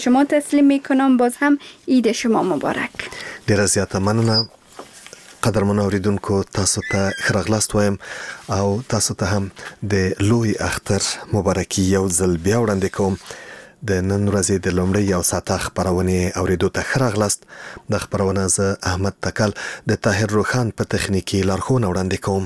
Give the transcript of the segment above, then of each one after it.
شما تسلیم میکنم. باز هم عید شما مبارک. ډیره زیاته مننه. قدرمن اوریدونکو، تاسو ته ښه راغلاست وایم او تاسو ته هم د لوی اختر مبارکي یو ځل بیا وړاندې کوم. د نن ورځې د لومړۍ یو ساعته خپرونې اوریدو ته ښه راغلاست. د خپرونه زه احمد تکل د طاهر روخان په تخنیکي لارښوونه وړاندې کوم.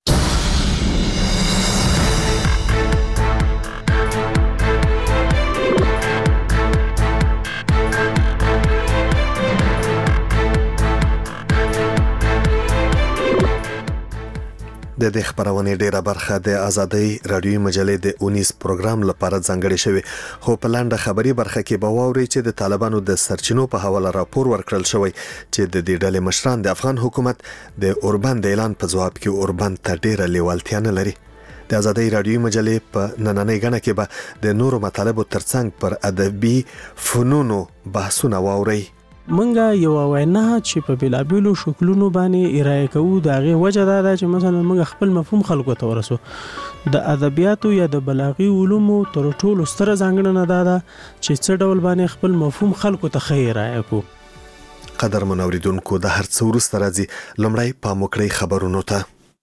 د دې خبرونه ډیره برخه د آزادۍ رادیوي مجلې د 19 پروګرام لپاره ځانګړې شوی، خو په لاندې خبري برخه کې به واوري چې د طالبانو د سرچینو په حواله راپور ورکړل شوی چې د دې ډلې مشران د افغان حکومت د اوربند د اعلان په ځواب کې اوربند ته ډیره لیوالتیا نه لري. د آزادۍ رادیوي مجلې په نننۍ غڼه کې به د نورو مطالبو ترڅنګ پر ادبي فنونو بحثونه واوري. منګه یو وینا چې په بلابلو شکلونو باندې ارائه کوو د هغه وجه دا ده چې مثلا موږ خپل مفهوم خلکو ته ورسو. د ادبیاتو یا د بلاغي علومو تر ټولو ستره ځانګړنه ده چې څه ډول باندې خپل مفهوم خلکو ته ښه ارائه کوو. قدرمن اوریدونکو، د هر څه وروسته راځي لومړی پام وکړئ خبرونو ته.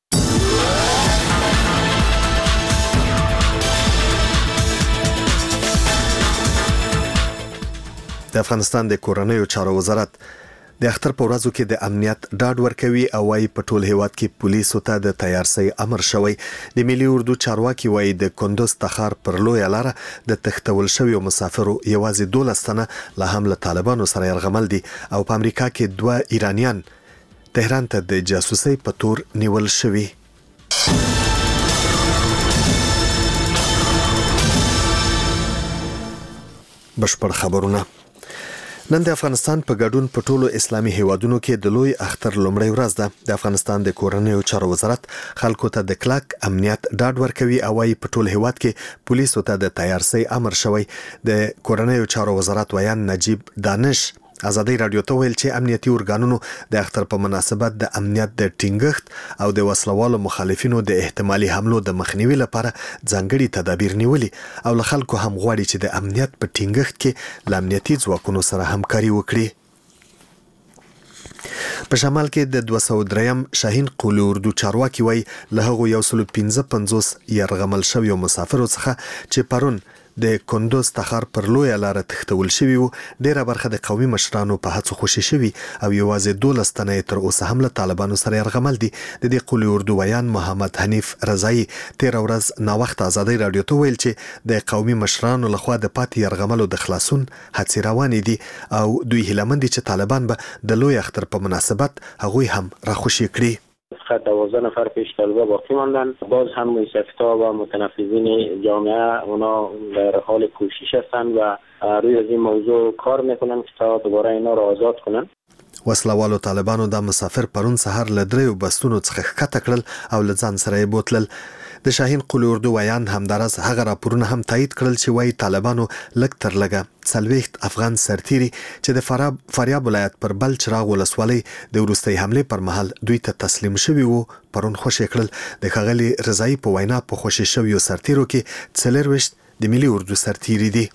د افغانستان د کورنیو چارو وزارت د اختر په ورځو کې د امنیت ډاډ ورکوي او وايي په ټول هیواد کې پولیسو ته د تیارسي امر شوی. د ملي اردو چارواکي وايي د کندوز تخار پر لوی لاره د تختول شویو مسافرو یوازې 12 تنه لا هم له طالبانو سره یرغمل دي او په امریکا کې 2 ایرانیان تهران ته د جاسوسي په تور نیول شوی. بشپړ خبرونه. نن د افغانستان په ګډون په ټولو اسلامي هیوادونو کې د لوی اختر لومړۍ ورځ ده. د افغانستان د کورنیو چارو وزارت خلکو ته د کلک امنیت ډاډ ورکوي او وايي په ټول هیواد کې پولیسو ته د تیارسي امر شوی. د کورنیو چارو وزارت ویان نجیب دانش آزادۍ رادیو ته ویل چې امنیتي ارګانونو د اختر په مناسبت د امنیت د ټینګښت او د وسلوالو مخالفینو د احتمالي حملو د مخنیوي لپاره ځانګړي تدابیر نیولي او له خلکو هم غواړي چې د امنیت په ټینګښت کې له امنیتي ځواکونو سره همکاري وکړي. په شمال کې د 203م شاهین قولي اردو چارواکي وای له هغو 155 يرغمل شویو مسافرو څخه چې پرون د کندوز تخار پر لوی لاره تختول شوی وو، ډیره برخه د قومي مشرانو په هڅو خوشي شوی او یوازې 12 تنه تر اوسه هم له طالبانو سره یرغمل دي. د دې قولي اردو ویان محمد حنیف رضایی 13 ورځ نا وخت آزادۍ رادیو ته ویل چې د قومي مشرانو لخوا د پاتې یرغملو د خلاصون هڅې روانې دي او دوی هیله مند دي چې طالبان به د لوی اختر په مناسبت هغوی هم راخوشي کړي. 12 نفر پیش طالبا باقی ماندن. باز هم موسیقی‌ها و متنفذین جامعه اونا در حال کوشش هستند و روی از این موضوع کار میکنن که تا دوباره اینا را آزاد کنن. وسلوالو طالبانو د مسافر پرون سحر له دریو بستونو څخه ښکته کړل او له ځان سره یې بوتلل. د شاهین قولي اردو ویان همدارس هغه راپورونه هم تایید کړل چې وايي طالبانو لږ تر لږه 40 افغان سرتیري چې د فاریاب ولایت پر بل چراغ ولسوالۍ د وروستۍ حمله پر مهال دوی ته تسلیم شوي وو پرون خوشي کړل. د ښاغلي رضایی په وینا په خوشي شویو سرتیرو کې 40 د ملي اردو سرتیري دي.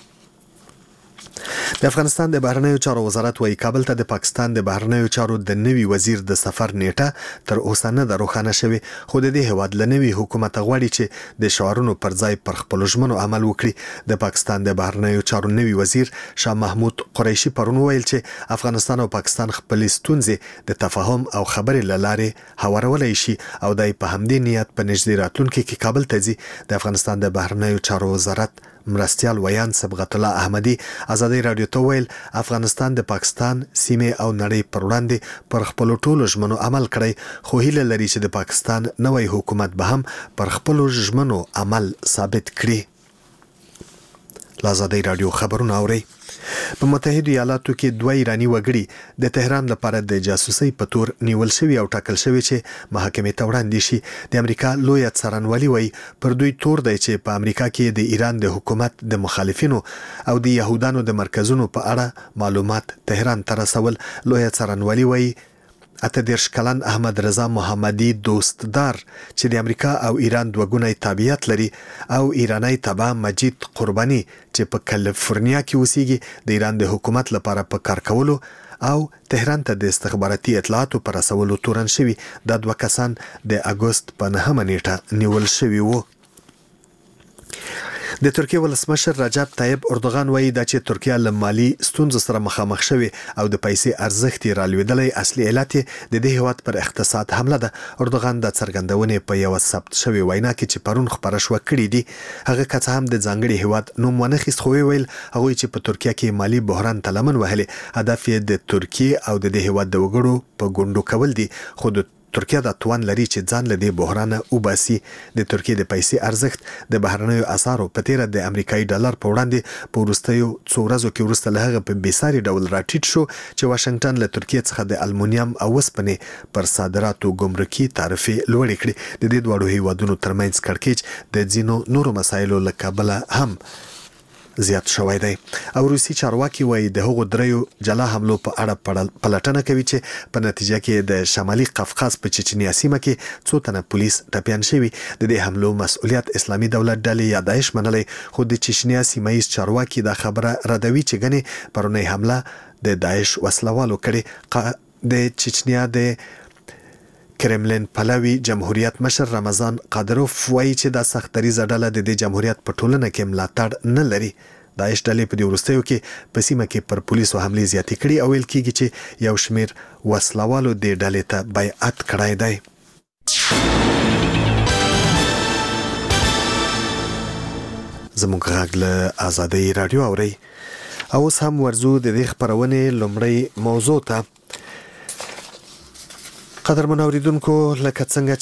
د افغانستان د بهرنیو چارو وزارت وايي کابل ته د پاکستان د بهرنیو چارو د نوي وزیر د سفر نیټه تر اوسه نه روښانه شوې، خو د دې هیواد له نوي حکومت غواړي چې د شعارونو پر ځای پر خپل ژمنو عمل وکړي. د پاکستان د بهرنیو چارو نوي وزیر شاه محمود قریشي پرون ویل چې افغانستان او پاکستان خپل ستونزې د تفاهم او خبرې لاره هوارولای شي او دای په همدې نیت په نږدې راتلونکي کې کابل ته ځي. د افغانستان د بهرنیو چارو وزارت مرستیال ویان صبغت الله احمدی آزادۍ رادیو ته ویل افغانستان د پاکستان سیمه او نړۍ پر وړاندې پر خپل ټولو ژمنو عمل کړی، خو هیله لري چې د پاکستان نوی حکومت به هم پر خپل ژمنو عمل ثابت کړي. آزادۍ رادیو خبرونه اوري. په متحده ایالاتو کې 2 ایرانی وګړي د تهران لپاره د جاسوسي په تور نیول شوی او ټاکل شوی چې محکمې ته وړاندې شي. د امریکا لوی څارنوالي وایي پر دوی تور دی چې په امریکا کې د ایران د حکومت د مخالفینو او د يهودانو د مرکزونو په اړه معلومات تهران ته رسول. لوی څارنوالي وایي 18 کلن احمد رضا محمدي دوستدار چې د امریکا او ایران دوه ګونی تابعیت لري او ایرانی تبع مجید قربانی چې په کالیفورنیا کې اوسېږي د ایران د حکومت لپاره په کار کولو او تهران ته د استخباراتي اطلاعاتو پر رسولو تورن شوي. دا دوه کسان د اګوست په 9 نیټه نیول شوي وو. د ترکیه ولسمشر رجب طیب اردوغان وایي دا چې ترکیه له مالی ستونزو سره مخامخ شوې او د پیسې ارزښت یې رالوېدلی اصلي علت یې د دې هیواد پر اقتصاد حمله ده. اردوغان د څرګندونې په یوه ثبت شوې وینا کې چې پرون خپره شوه کړي دي. هغه که څه هم د ځانګړي هیواد نوم ونخیست خو ویل هغوی چې په ترکیه کې مالی بحران ته لمن وهلې هدف یې د ترکیه او د دې هیواد د وګړو په ګونډو کول دي. خو د ترکیه د توان لري چې ځان له دې بحرانه وباسي. د ترکیه د پیسې ارزښت د بهرنیو اسعارو په تیره د امریکایي ډالر په وړاندې په وروستیو څو ورځو کې وروسته له هغه په بېساري ډول راټیټ شو چې واشنګټن له ترکیه څخه د المونیم او وسپنې پر صادراتو ګمرکي تعرفې لوړې کړې. د دې دواړو هیوادونو ترمنځ کړکېچ د ځینو نورو مسایلو له کبله هم زیات شوی دی. او روسي چارواکي وایي د هغو دریو جلا حملو په اړه پلټنه کوي چې په نتیجه کې د شمالي قفقاز په چچنیا سیمه کې څو تنه پولیس ټپیان شوي. د دې حملو مسؤلیت اسلامي دولت ډلې یا داعش منلی خو د چچنیا سیمه ییز چارواکي دا خبره ردوي چې ګنې پرونی حمله د داعش وسلوالو کړې. د چچنیا د کرملین پلوي جمهوریت مشر رمضان قادروف وایي چې دا سختدریزه ډله د دې جمهوریت په ټولنه کې ملاتړ نه لري. داعش ډلې په دې وروستیو کې په سیمه کې پر پولیسو حملې زیاتې کړي او ویل کېږي چې یو شمېر وسلوالو دې ډلې ته بیعت کړی دی. زموږ غږ له آزادۍ راډیو اورئ او اوس هم ورځو د دې خپرونې لومړۍ موضوع ته. قدرمن اوریدونکو لکه څنګه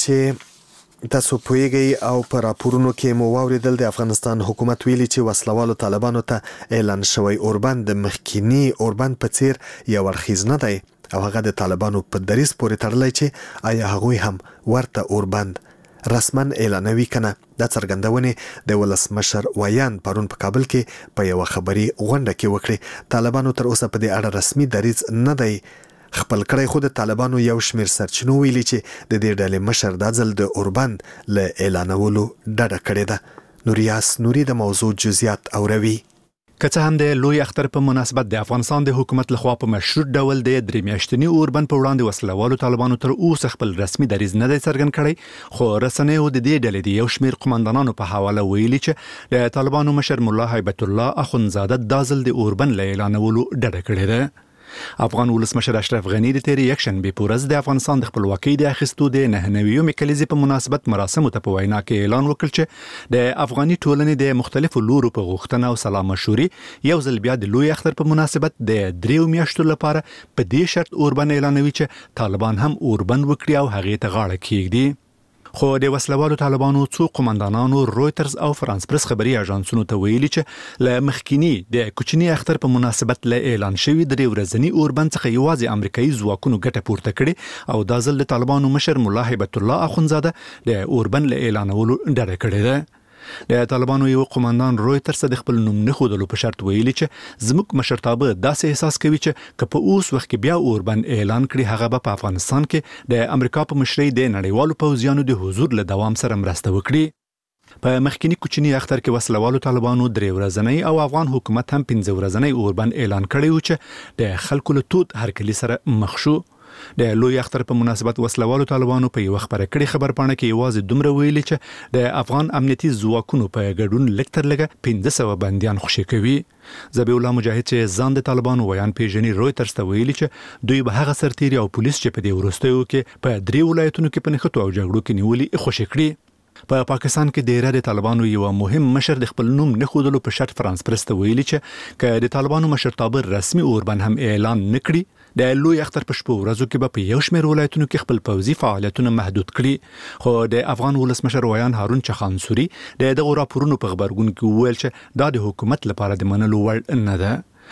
چې تاسو پوهیږئ او په راپورونو کې مو واوریدل د افغانستان حکومت ویلي چې وسلوالو طالبانو ته اعلان شوی اوربند د مخکینی اوربند په څیر یو اړخیز نه دی او هغه د طالبانو په دریځ پورې تړلی چې آیا هغوی هم ورته اوربند رسما اعلانوي کنه. دا څرګندونې د ولسمشر ویان پرون په کابل کې په یوه خبري غونډه کې وکړې. طالبانو تر اوسه په دې اړه رسمي دریځ نه دی خپل کړی خو د طالبانو یو شمېر سرچینو ویلي چې د دې ډلې مشر دا ځل د اوربند له اعلانولو ډډه کړې ده. نوریاس نوري د موضوع جزئیات اوروي. که څه هم د لوی اختر په مناسبت د افغانستان د حکومت لخوا په مشروط ډول د 3 میاشتني اوربند په وړاندې وسلوالو طالبانو تر اوسه خپل رسمي دریځ نه دی څرګند کړی خو رسنیو د دې ډلې د یو شمېر قومندانانو په حواله ویلي چې د طالبانو مشر مولا هیبت الله اخونزاده دا ځل د اوربند له اعلانولو ډډه کړې ده. افغان ولسمشر اشرف غنی د تیرې یکشنبې په ورځ د افغانستان د خپلواکۍ د اخیستو د 99 کلیزې په مناسبت مراسمو ته په وینا کې اعلان وکړ چې د افغاني ټولنې د مختلفو لورو په غوښتنه او سلا مشورې یو ځل بیا د لوی اختر په مناسبت د 3 میاشتو لپاره په دې شرط اوربند اعلانوي چې طالبان هم اوربند وکړي او هغې ته غاړه کېږدي. خو د وسلوالو طالبانو څو قومندانانو رويټرز او فرانس پرس خبري اژانسونو ته ویلي چې له مخکینی د کوچنی اختر په مناسبت له اعلان شوی د ورځنی اوربند څخه یوازې امریکایي ځواکونو ګټه پورته کړي او دا ځل د طالبانو مشر مولا هیبت الله اخونزاده د اوربند له اعلانولو ډډه کړې ده. د طالبانو یو قومندان رويټرز د خپل نوم نه خودلو په شرط ویلي چې زموږ مشرتابه داسې احساس کوي چې که په اوس وخت کې بیا اوربند اعلان کړي هغه به په افغانستان کې د امریکا په مشرۍ د نړیوالو پوځیانو د حضور له دوام سره مرسته وکړي. په مخکینی کوچنی اختر کې وسلوالو طالبانو 3 ورځنی او افغان حکومت هم 5 ورځنی اوربند اعلان کړی و چې د خلکو له تود هرکلي سره مخ شو. د لوی اختر په مناسبت وسلوالو طالبانو په یو خبره کړي خبرپاڼه کې یوازې دومره ویلي چې د افغان امنیتي ځواکونو په ګډون لکتر لګه 1500 بنديان خوشي کوي. ذبیح الله مجاهد چې ځان د طالبانو ویان پیژني رويټرز ته ویلي چې دوی به هغه سرتیري او پولیس چې په دې وروستیو کې په 3 ولایتونو کې په نښتو او جګړو کې نیولي خوشي کړي. په پاکستان کې د ایران د طالبانو یو مهم مشر د خپل نوم نه خودلو په شرط فرانس پرس ته ویلي چې که د طالبانو مشرتابه رسمي اوربند هم اعلان نکړي د لوی اختر په شپو ورځو کې به په یو شمېر ولایتونو کې خپل پوځي فعالیتونه محدود کړي. خو د افغان ولسمشر ویان هارون چخانسوري د دغه راپورونو په خبرګون کې وویل چې دا د حکومت لپاره د منلو وړ نه ده.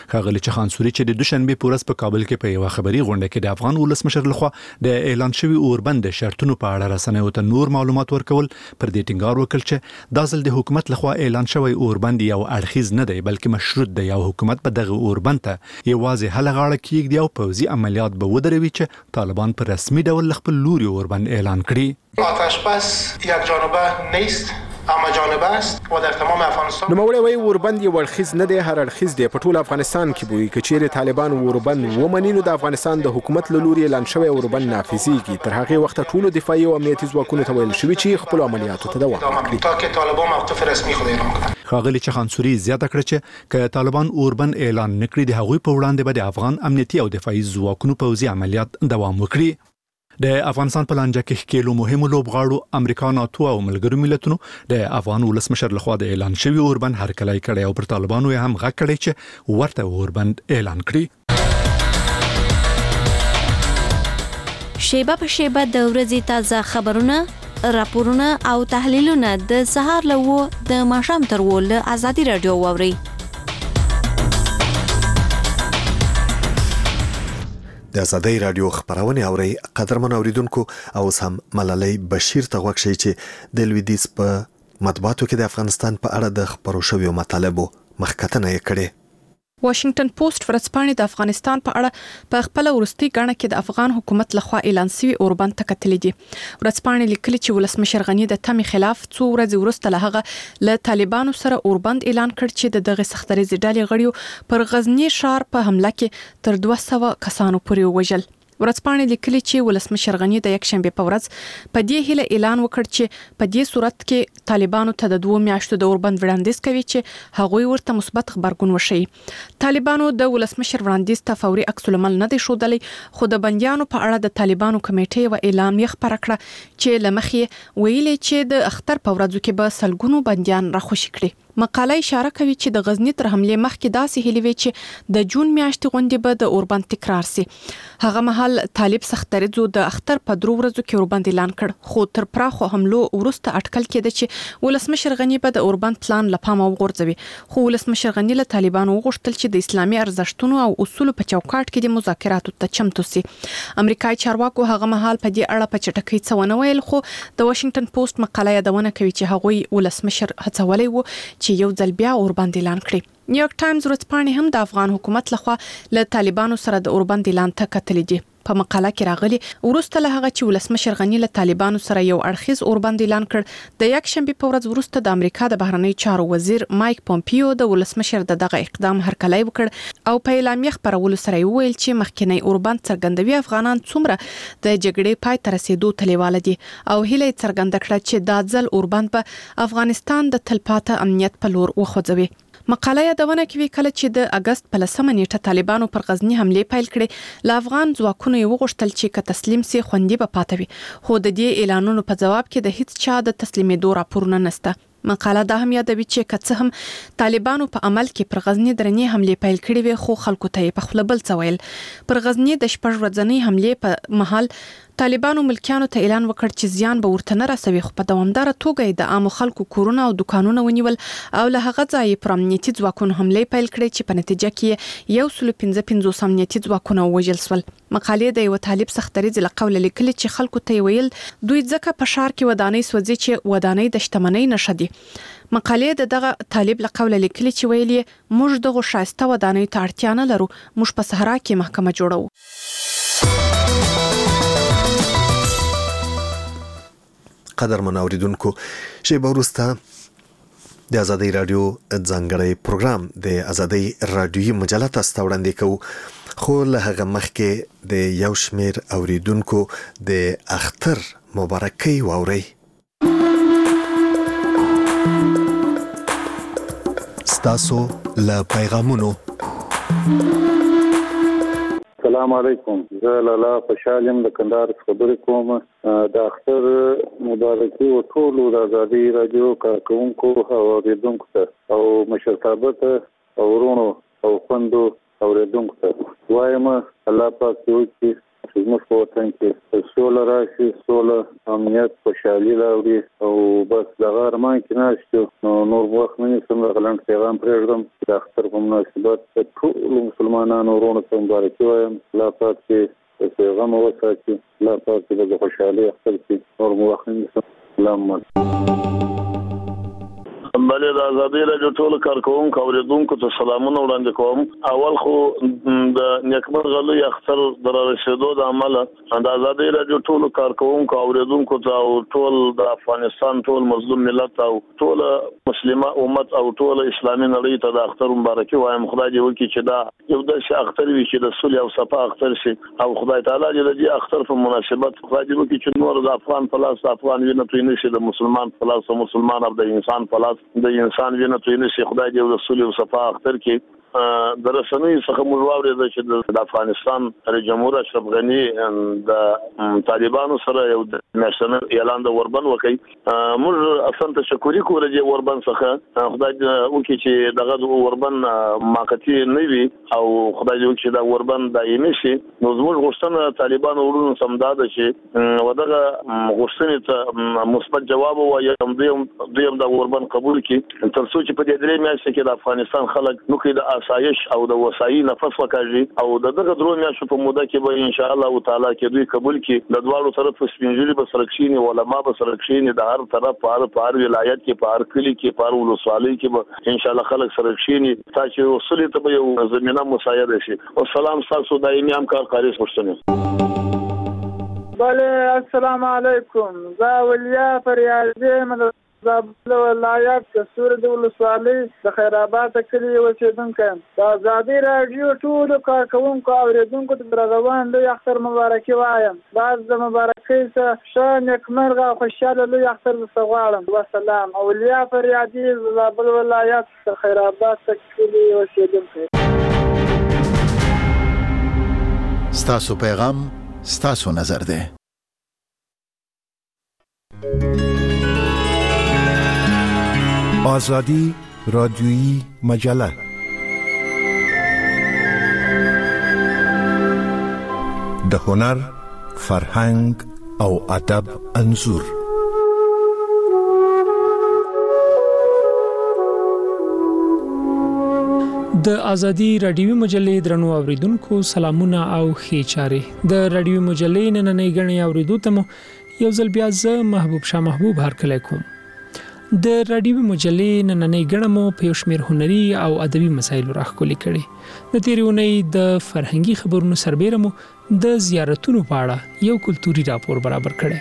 ښاغلي چخانسوري چې د دوشنبه په ورځ په کابل کې په یو خبري غونډه کې د افغان ولسمشر لخوا د اعلان شوی اوربند شرطونو په اړه رسنیو ته نور معلومات ورکول پر دې ټینګار وکړ چې دا ځل د حکومت لخوا اعلان شوی اوربند یو اړخیز نه دی بلکې مشروط دی او حکومت په دغه اوربند ته یوازې هله غاړه کېږدي او پوځي عملیات به ودروي چې طالبان په رسمي ډول خپل لوري اوربند اعلان کړي. آتش بس یک جانبه نیست اما جانبه است و در تمام افغانستان. نوموړی وایي اوربند یو اړخیز نه دی هر اړخیز دی په ټول افغانستان کې بوي که چیرې طالبان اوربند ومني نو د افغانستان د حکومت له لوري اعلان شوی اوربند نافذیږي تر هغه وخت ټولو دفاعي او امنیتي ځواکونو ته ویل شوی چې خپل عملیاتو ته دوام ورکړي تا که طالبان موقف رسمي خود اعلان کړي. ښاغلي چخانسوري زیاته کړه چې که طالبان اوربند اعلان نکړي د هغوی په وړاندې به د افغان امنیتي او دفاعي ځواکونو پوځي عملیات دوام وکړي. د افغانستان په لانجه کې ښکېلو مهمو لوبغاړو امریکا ناتو او ملګرو ملتونو د افغان ولسمشر لخوا د اعلان شوی اوربند هرکلی کړی او پر طالبانو یې هم غږ کړی چې ورته اوربند اعلان کړي. شیبه په شیبه د ورځې تازه خبرونه، راپورونه او تحلیلونه د سهار له 9 د ماښام تر 10 له ازادي رادیو واورئ. د ازادي رادیو خبرونه اوري قدرمن اوریدونکو او سم ملالۍ بشیر ته غوښ شي چې د لویدیس په مطبوعاتو کې د افغانستان په اړه د خبرو شویو مطالبو مخکتنه یې کړې. واشنگټن پوسټ ورځپاڼې د افغانستان په اړه په خپل ورستي غاڼه کې د افغان حکومت لخوا اعلان شوی اوربند ته کتلې دي. ورځپاڼې لیکلي چې ولسمشر غنی د تمې خلاف څو ورځې وروسته له هغه له طالبانو سره اوربند اعلان کړ چې دغه سختريزي ډلې غړیو پر غزنی ښار په حمله کې تر 200 کسانو پورې وژل. ورځپاڼې لیکلي چې ولسمشر غنی د یک شنبه په ورځ په دې هیله اعلان وکړ چې په دې صورت کې طالبانو ته د 2 میاشتو د اوربند وړاندیز کوي چې هغوی ورته مثبت خبرګون وشي. طالبانو د ولسمشر وړاندیز ته فوري عکس العمل نه دی ښودلی خو د بنديانو په اړه د طالبانو کمیټې و اعلان یې خبره کړه چې لمخې ویلي چې د اختر په ورځو کې به سلګونو بنديان راخوشي کړي. مقاله اشاره کوي چې د غزنی تر حمله مخکې داسې هلي وی چې د جون میاشتې غونډې به د اوربند تکرار سي. هغه مهال طالب سختریزو د اختر په 3 ورځو کې اوربند اعلان کړ خو تر پراخو حملو ورسته اټکل کېده چې ولسمشر غنی به د اوربند پلان لپاره وغورځوي خو ولسمشر غنی له طالبانو وغوښتل چې د اسلامي ارزښتونو او اصولو په چوکاټ کې د مذاکراتو ته چمتو سي. امریکایي چارواکو هغه مهال په دې اړه په چټکۍ څه ونه ویل خو د واشنگټن پوسټ مقاله یادونه کوي چې هغوی ولسمشر هڅولې وو چې یو ځل بیا اوربند اعلان کړي. نیویارک ټایمز ورځپاڼې هم د افغان حکومت لخوا له طالبانو سره د اوربند اعلان ته کتلې دي. په مقاله کې راغلي ورسته له هغه چې ولسمشر غنی له طالبانو سره یو اړخیز اوربند اعلان کړ د یک شنبه په ورځ ورسته د امریکا د بهرنی چارو وزیر مایک پومپیو د ولسمشر دغه اقدام هرکلی وکړ او په اعلامیه خبرولو سره ویل چې مخکنی اوربند څرګندوي افغانان څومره د جګړې پای ته رسیدو تلیواله دي او هیله څرګنده کړه چې دا ځل اوربند په افغانستان د تلپاته امنیت په لور وخوځوي. مقاله یادونه کوي کله چې د اگست په 10 نیټه طالبانو پر غزنی حمله پیل کړې ل افغان ځواکونو یې وغوښتل چې که تسلیم سي خوندې به پاتوي خو د دې اعلانونو په جواب کې د هیڅ چا د تسلیمېدو راپورونه نشته. مقاله دا هم یادوي چې که څه هم طالبانو په عمل کې پر غزنی درنې حمله پیل کړې وي خو خلکو ته په خپل بل څه ویل. پر غزنی د شپږ ورځې حمله په محل طالبانو ملکیانو ته اعلان وکړ چې زیان به ورته نه رسوي خو په دوامدار توګه د عام خلکو کورونه او دکانونه ونیول او له هغه ځای پر امنیتي ځواکونو حمله پیل کړې چې په نتیجه کې 155 امنیتي ځواکونه وژل شول. مقالې د یو طالب سختریز له قول لیکلي چې خلکو ته ویل دوی ځکه په شهر کې ودانۍ سوځي چې ودانۍ د شتمنۍ نشه دي. مقالې دغه طالب له قول لیکلي چې ویلي موږ دغه شایسته ودانۍ ته اړتیا نه لرو موږ په صحرا کې محکمه جوړو. قدرمن اوریدونکو شیبه وروسته د ازادي رادیو ځانګړی پروګرام د ازادي رادیوي مجله تاسو وړاندې کوو خو له هغه مخکې د یو شمیر اوریدونکو د اختر مبارکي واوري. ستاسو له پیغامونو. السلام علیکم. زه لالا خوشحالم د کندهار خبرې کوم. د اختر مبارکي او ټول د ازادي رادیو کارکونکو او اوریدونکو ته او مشرتابه ته او ورونو او خوندو اوریدونکو ته وایم الله پاک یو چې زموږ په وطن کې سوله راشي، سوله، امنیت، خوشحالي راوړي او بس دغه ارمان کې ناست نو نور وخت نه نیسم. دغه لنډ پیغام پرېږدم چې د اختر په مناسبت ټولو مسلمانانو ورونو ته مبارکي وایم. الله پاک چې پیغام وساتي، الله پاک چې د خوشحالۍ اختر کې نور وخت نه نیسم. سلام بله د آزادۍ راډیو ټولو کارکوونکو اورېدونکو ته سلامونه وړاندې کوم. اول خو د نیکمرغه لوی اختر د رارسېدو د امله د آزادۍ راډیو ټولو کارکوونکو اورېدونکو ته او ټول د افغانستان ټول مظلوم ملت او ټول مسلمان امت او ټول اسلامي نړۍ ته د اختر مبارکي وایم. خدای دې وکړي چې دا یو داسې اختر وي چې د صلح او صفا اختر شي او خدای تعالی دې د دې اختر په مناسبت خدای دې وکړي چې نور د افغان په لاس افغان وینه توی نشي، د مسلمان په لاس مسلمان او د انسان په لاس د انسان وینه توی نشي. خدای دې د صلح او صفا اختر کې د رسنۍ څخه موږ واورېدل چې د افغانستان رئیس جمهور اشرف غني د طالبانو سره یو میاشتنی اعلان د اوربند وکړي. موږ اصلا تشکر کوو د اوربند څخه. خدای وکړي چې دغه اوربند موقتی نه وي او خدای دې وکړي چې دا اوربند دایمي شي. نو زموږ غوښتنه طالبانو ورونو سمداد شي ودغه غوښتنې ته مثبت جواب وایي، دویم د اوربند قبول کړي تر څو چې په دې درې میاشتو کې د افغانستان خلک نو کې د آسایش او د وسایي نفس وکړي او دغه درو میاشتو په موده کې به ان شاء الله تعالی کې دوی قبول کړي. د دوالو طرف سپینجلي به سرکشینی علما به سرکشینی د هر طرف په هر ولایت کې په هر کلی کې په هر ولسوالۍ کې به ان شاء الله خلک سرکشینی تاسو وصلې ته به یو زمينه مساعده شي. والسلام تاسو دایمي همکاري غوښتنه. بله السلام علیکم. زه ولیا فریادی زابل ولایت د سورد ولسوالۍ د خیرآباد کلی اوسیدونکی یم. د آزادۍ راډیو ټولو کارکوونکو اورېدونکو ته د روان لوی اختر مبارکي وایم. بعد د مبارکۍ څخه ښه نیکمرغه او خوشحاله لوی اختر درته غواړم. وسلام. اولیا فریادي زابل ولایت د خیرآباد کلی اوسیدونکی. ستاسو پیغام ستاسو نظر ده. آزادی رادیویی مجله د هنر، فرهنګ او ادب انځور. د ازادي رادیوي مجلې درنو اوریدونکو سلامونه او ښې چارې. د رادیوي مجلې نننۍ غړي اوریدو ته مو یو ځل بیا زه محبوب شاه محبوب هرکلی کوم. د رادیوي مجلې نننۍ غړي مو په شمیر هنري او ادبي مسایلو راخولي کړي. د تیرې اونۍ د فرهنګي خبرونو سربېره مو د زیارتونو په اړه یو کلتوري راپور برابر کړي.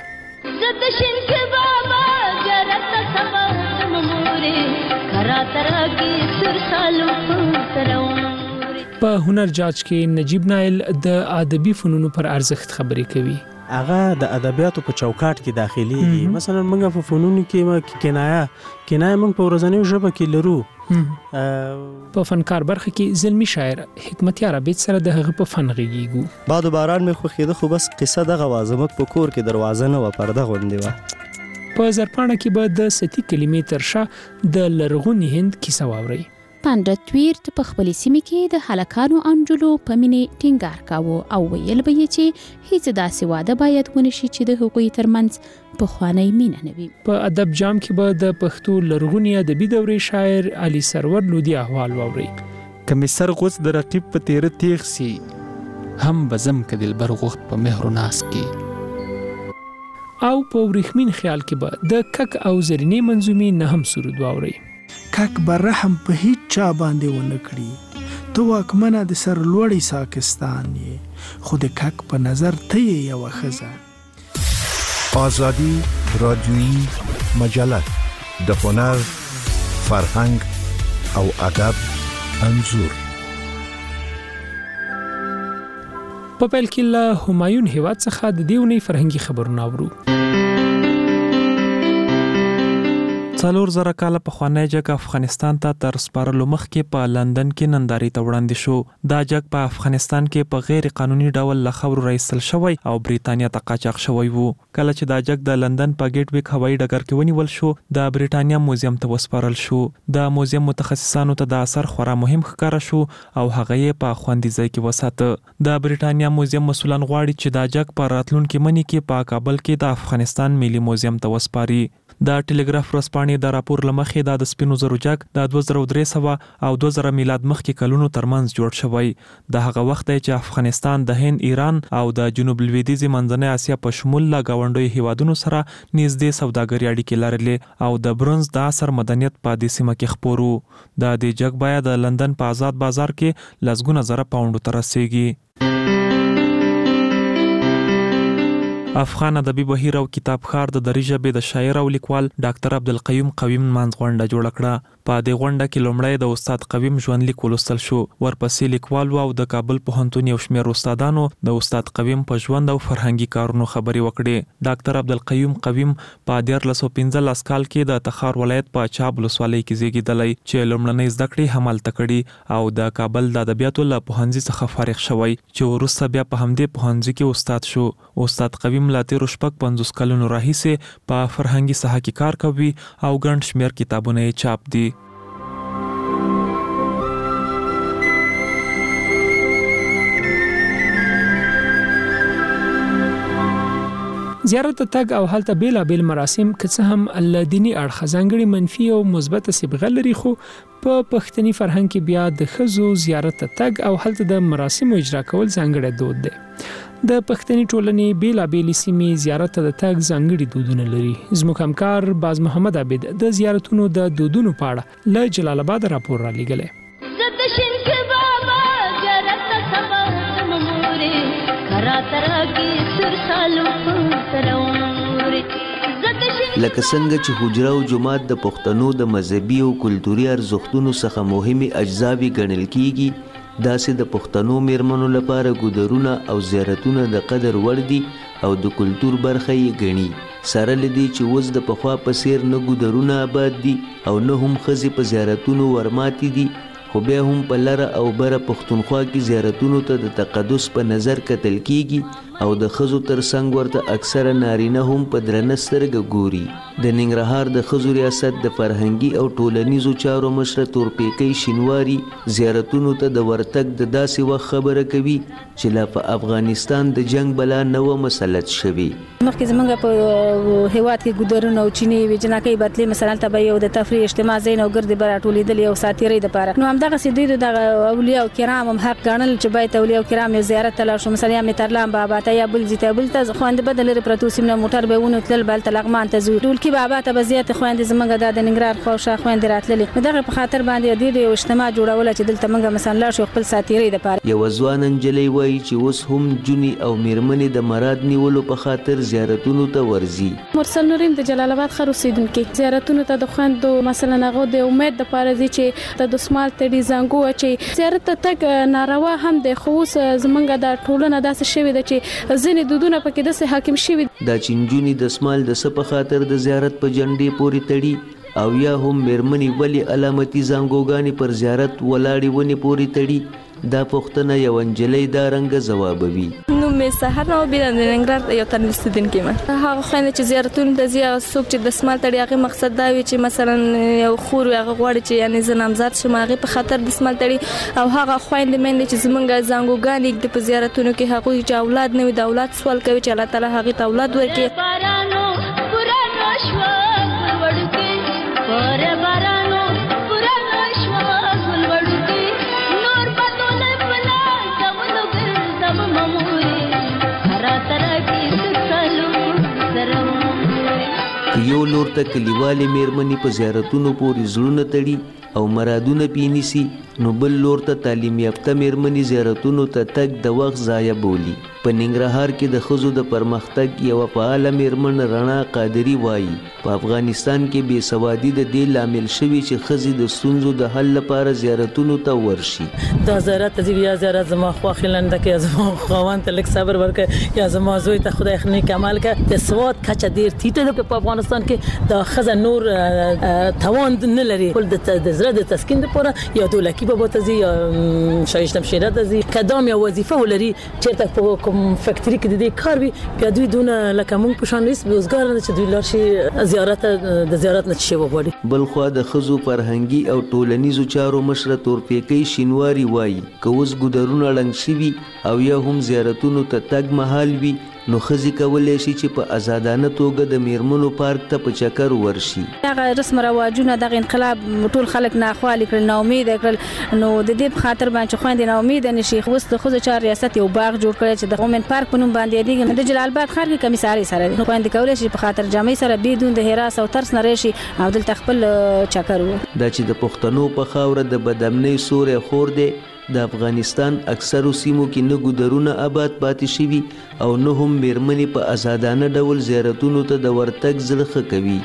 په هنر جاج کې نجیب نایل د ادبي فنونو پر ارزښت خبرې کوي. هغه د ادبیاتو په چوکاټ کې داخلي مثلا موږ په فنونو کې کنایه موږ په ورځنیو ژبه کې لرو. په فنکار برخه کې زلمی شاعر حکمتیار عبید سره د هغه په فن غږیږو. باد و باران مې خوخیده خو بس قصه دغه وازمک په کور کې دروازه نه و پرده غونډې و. په زرپاڼه کې به د ستی کلمې ترشا د لرغونی هند کیسه واوري. پاندت ویرت په خپل سیمه کې د هلکانو انجلو په مینې ټینګار کاوه او ویل به یې چې هیڅ داسې واده باید ونشي چې د هغوی ترمنځ په خوانی مینه نه وي. په ادب جام کې به د پښتو لرغونی ادبي دورې شاعر علي سرور لودي احوال واوري. کمی سر غوڅ د رقیب په تیره تیغ سی هم بزم ک دلبر غوخت په مهر و ناس کې. او په ورخمین خیال کې به د کک او زرینې منظومي نه هم سرود واوري. کک برحم په هیڅ چا باندې ونه کړي، تو واکمنه د سر لوړی ساکستان یې، خو د کک په نظر ته یې یوه ښځه. آزادی رادیویی مجله د هنر، فرهنګ او ادب انځور. په پیل کې له همایون هیواد څخه د دیونی فرهنګي خبرونه اورو. څلور زره کاله پخوانی جګ افغانستان ته تر سپارلو مخکې په لندن کې نندارې ته وړاندې شو. دا جګ په افغانستان کې په غیر قانوني ډول له خاورو راایستل شوی او بریتانیا ته قاچاق شوی وو. کله چې دا جګ د لندن په ګیټ ویک هوایي ډګر کې ونیول شو، د بریتانیا موزیم ته وسپارل شو. د موزیم متخصصانو ته د اثر خورا مهم ښکاره شو او هغه یې په خوندي ځای کې وساته. د بریتانیا موزیم مسؤلان غواړي چې دا جګ په راتلونکي مني کې په کابل کې د افغانستان ملي موزیم ته وسپاري. د ټلګراف ورځپاڼې د راپور لمخې د سپینو زرو جګ د 2300 او 2000 میلاد مخکې کلونو ترمنځ جوړ شوی. د هغه وخت چې افغانستان د هند، ایران او د جنوب لویدیځ منځنۍ اسیا په شمول له گاونډیو هیوادونو سره نږدې سوداګري اړیکې لرلې او د برونز د عصر مدنیت په دې سیمه کې خپور وو. د دې جګ بیا د لندن په آزاد بازار کې لسګونه زره پاونډو ته رسیږي. افغان ادبي بهیر او کتابخوار د دري ژبې د شاعر او لیکوال ډاکټر عبدالقیوم قویم منځ غونډه جوړه کړه. په دې غونډه کې لومړی د استاد قویم ژوندلیک ولوستل شو، ورپسې لیکوال او د کابل پوهنتون یو شمېر استادانو د استاد قویم په ژوند او فرهنګي کارونو خبرې وکړې. ډاکټر عبدالقیوم قویم په 1915 کال کې د تخار ولایت په چاب ولسوالۍ کې زیږیدلی چې لومړنۍ زده کړې همالته کړي او د کابل د ادبیاتو له پوهنځي څخه فارغ شوی چې وروسته بیا په همدې پوهنځي کې استاد شو. استاد قویم لا تیرو شپږ 50 کلونو راهیسې په فرهنګي ساحه کې کار کوي او ګڼ شمېر کتابونه یې چاپ دي. زیارت تګ او هلته بیلابیل مراسم که څه هم له دیني اړخه ځانګړي منفي او مثبت صبغه لري، خو په پښتني فرهنګ کې بیا د ښځو زیارت تګ او هلته د مراسمو اجرا کول ځانګړی دود دی. د پښتني ټولنې بیلابیل سیمې زیارت ته د تګ ځانګړي دودونه لري. زموږ همکار باز محمد عابد د زیارتونو د دودونو په اړه له جلال آباد راپور را لېږلی. لکه څنګه چې حجره او جماعت د پښتنو د مذهبي او کلتوري ارزښتونو څخه مهمي اجزاوي ګڼل کیږي، داسې د پښتنو میرمنو لپاره ګودرونه او زیارتونه د قدر وړ دي او د کلتور برخه یې ګڼي. سره لدی چې اوس د پخوا په څیر نه ګودرونه آباد دي او نه هم ښځې په زیارتونو ورماتې دي، خو بیا هم په لره او بره پښتونخوا کې زیارتونو ته د تقدس په نظر کتل کیږي او د ښځو ترڅنګ ورته اکثره نارینه هم په درنه سترګه ګوري. د ننګرهار د ښځو ریاست د فرهنګي او ټولنیزو چارو مشره تورپیکۍ شینواري زیارتونو ته د ورتګ د داسې وخت خبره کوي چې لا په افغانستان د جنگ بلا نه وه مسلط شوي. مخکې زمونږ په هیواد کې ګودرونه او چینې وي، جنکۍ بتلې مثلا ته به یو د تفریح اجتماع ځای نه ګرځې به راټولېدلې او ساتیرۍ دپاره. نو همدغسې دوی د اولیاء کرام هم حق ګڼل چې باید اولیاء کرام یو زیارت ته لاړ شو، مثلا یا مترلام بابا ته یا بل ځای ته بل ته خویندې به د لرې پرتو سیمو نه موټر به یې ونیوتلل به هلته لغمان ته ځو. ډولکي بابا ته به زیاتې خویندې زمونږ دا د ننګرهار خوا شا خویندې راتللې. نو دغه په خاطر باندې دوی د یو اجتماع جوړوله چې دلته موږ مثلا لاړ شو خپل ساتیرۍ دپاره. یوه ځوانه نجلۍ وایي چې اوس هم جونې او میرمنې د مراد نیولو په خاطر زیارتونو ته ورځي. مرسل نوریم د جلال آباد ښار اوسېدونکې زیارتونو ته د خویندو مثلا هغو د امید دپاره ځي چې د دسمال تړي زنګو اچوي. زیارت ته تګ ناروا هم دی، خو اوس زمونږ دا ټولنه داسې شوې ده چې ځینې دودونه پکې داسې حاکم شوي دا چې نجونې دسمال د څه په خاطر د زیارت په جنډې پورې تړي او یا هم میرمنې ولې علامتي زنګوګانې پر زیارت ولاړې ونې پورې تړي، دا پوښتنه یو نجلۍ دا رنګه ځوابوي. نو مې سهار نه وبیده د ننګرهار یو تن اوسېدونکې یم. هغه خویندې چې زیارتونو ته ځي او څوک چې دسمال تړي هغې مقصد دا وي چې مثلا یو خور وي هغه غواړي چې یعنې زه نامزاد شم، هغې په خاطر دسمال تړي. او هغه خویندې میندې چې زمونږ زنګوګانې ږدي په زیارتونو کې هغوی چې اولاد نه وي د اولاد سوال کوي چې الله تعالی هغې ته اولاد ورکړي. یو لور ته کلیوالې میرمنې په زیارتونو پورې زړونه تړي او مرادونه پې نیسي، نو بل لور ته تعلیم یافته میرمنې زیارتونو ته تګ د وخت ضایع بولي. په ننګرهار کې د ښځو د پرمختګ یوه فعاله میرمن رڼا قادري وایي په افغانستان کې بې سوادي د دې لامل شوي چې ښځې د ستونزو د حل لپاره زیارتونو ته ورشي. دا زیارت ته ځي یا زیارت زما خوښې لنډه کې یا زما خاوند ته لږ صبر ورکړه یا زما زوی ته خدای نیک عمل کړه. د سواد کچه ډېر ټیټه ده په افغانستان کې. د ښځه نور توان نه لري د زړه د تسکین لپاره یا دولکي بابا ته ځي یا شایشتم شیره ته ځي کدام یا وظیفه ولري چیرته په کوم فیکټری کې د دې کار وي بیا دوی دونه لکه موږ په شان لیست روزګار نه چې دوی لار شي زیارت د زیارت نه شي وغوړي. بل خو د ښځو فرهنګي او ټولنیزو چارو مشره تورپیکۍ شینواري وایي که اوس ګودرونه ړنګ شوي او یا هم زیارتونو ته تګ محال وي نو ښځې کولی شي چې په ازادانه توګه د میرمنو پارک ته په چکر ورشي. دغه رسم رواجونه دغه انقلاب ټول خلک ناخوالي کړل ناامیده کړل نو د دې په خاطر باندې خويندې ناامیده نشي. اوس د ښځو چارو ریاست یو باغ جوړ کړی چې د وومن پارک په نوم باندې دی د جلال آباد ښار کې کمیساري سره نو خويندې کولی شي په خاطر جامې سره بدون د هراس او ترس نه راشي او دلته خپل چکر و. دا چې د پښتنو په خاوره د بدامنۍ سوری خور دی د افغانستان اکثرو سیمو کې نه ګودرونه آباد پاتې شوي او نه هم میرمنې په ازادانه ډول زیارتونو ته د ورتګ زړه ښه کوي.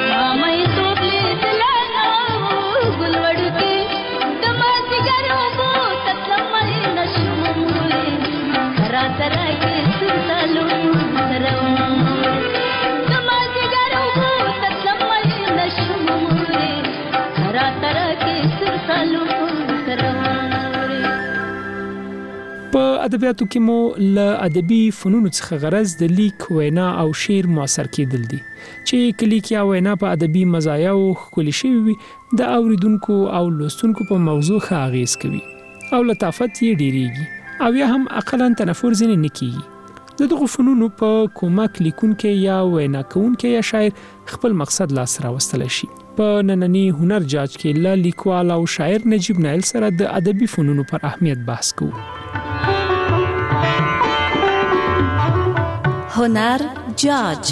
په ادبیاتو کې مو له ادبي فنونو څخه غرض د لیک، وینا او شعر موثر کېدل دي چې کلیک یا وینا په ادبي مزایاو ښکلي شوي وي د اوریدونکو او لوستونکو په موضوع ښه اغیز کوي او لطافت یې ډیریږي او یا هم اقلا تنفر ځینې نه کیږي. د دغو فنونو په کومک لیکونکی یا وینا کوونکی یا شاعر خپل مقصد لاس راوستلی شي. په نننی هنر جاج کې له لیکوال او شاعر نجیب نایل سره د ادبي فنونو پر اهمیت بحث کوو. هنر جاج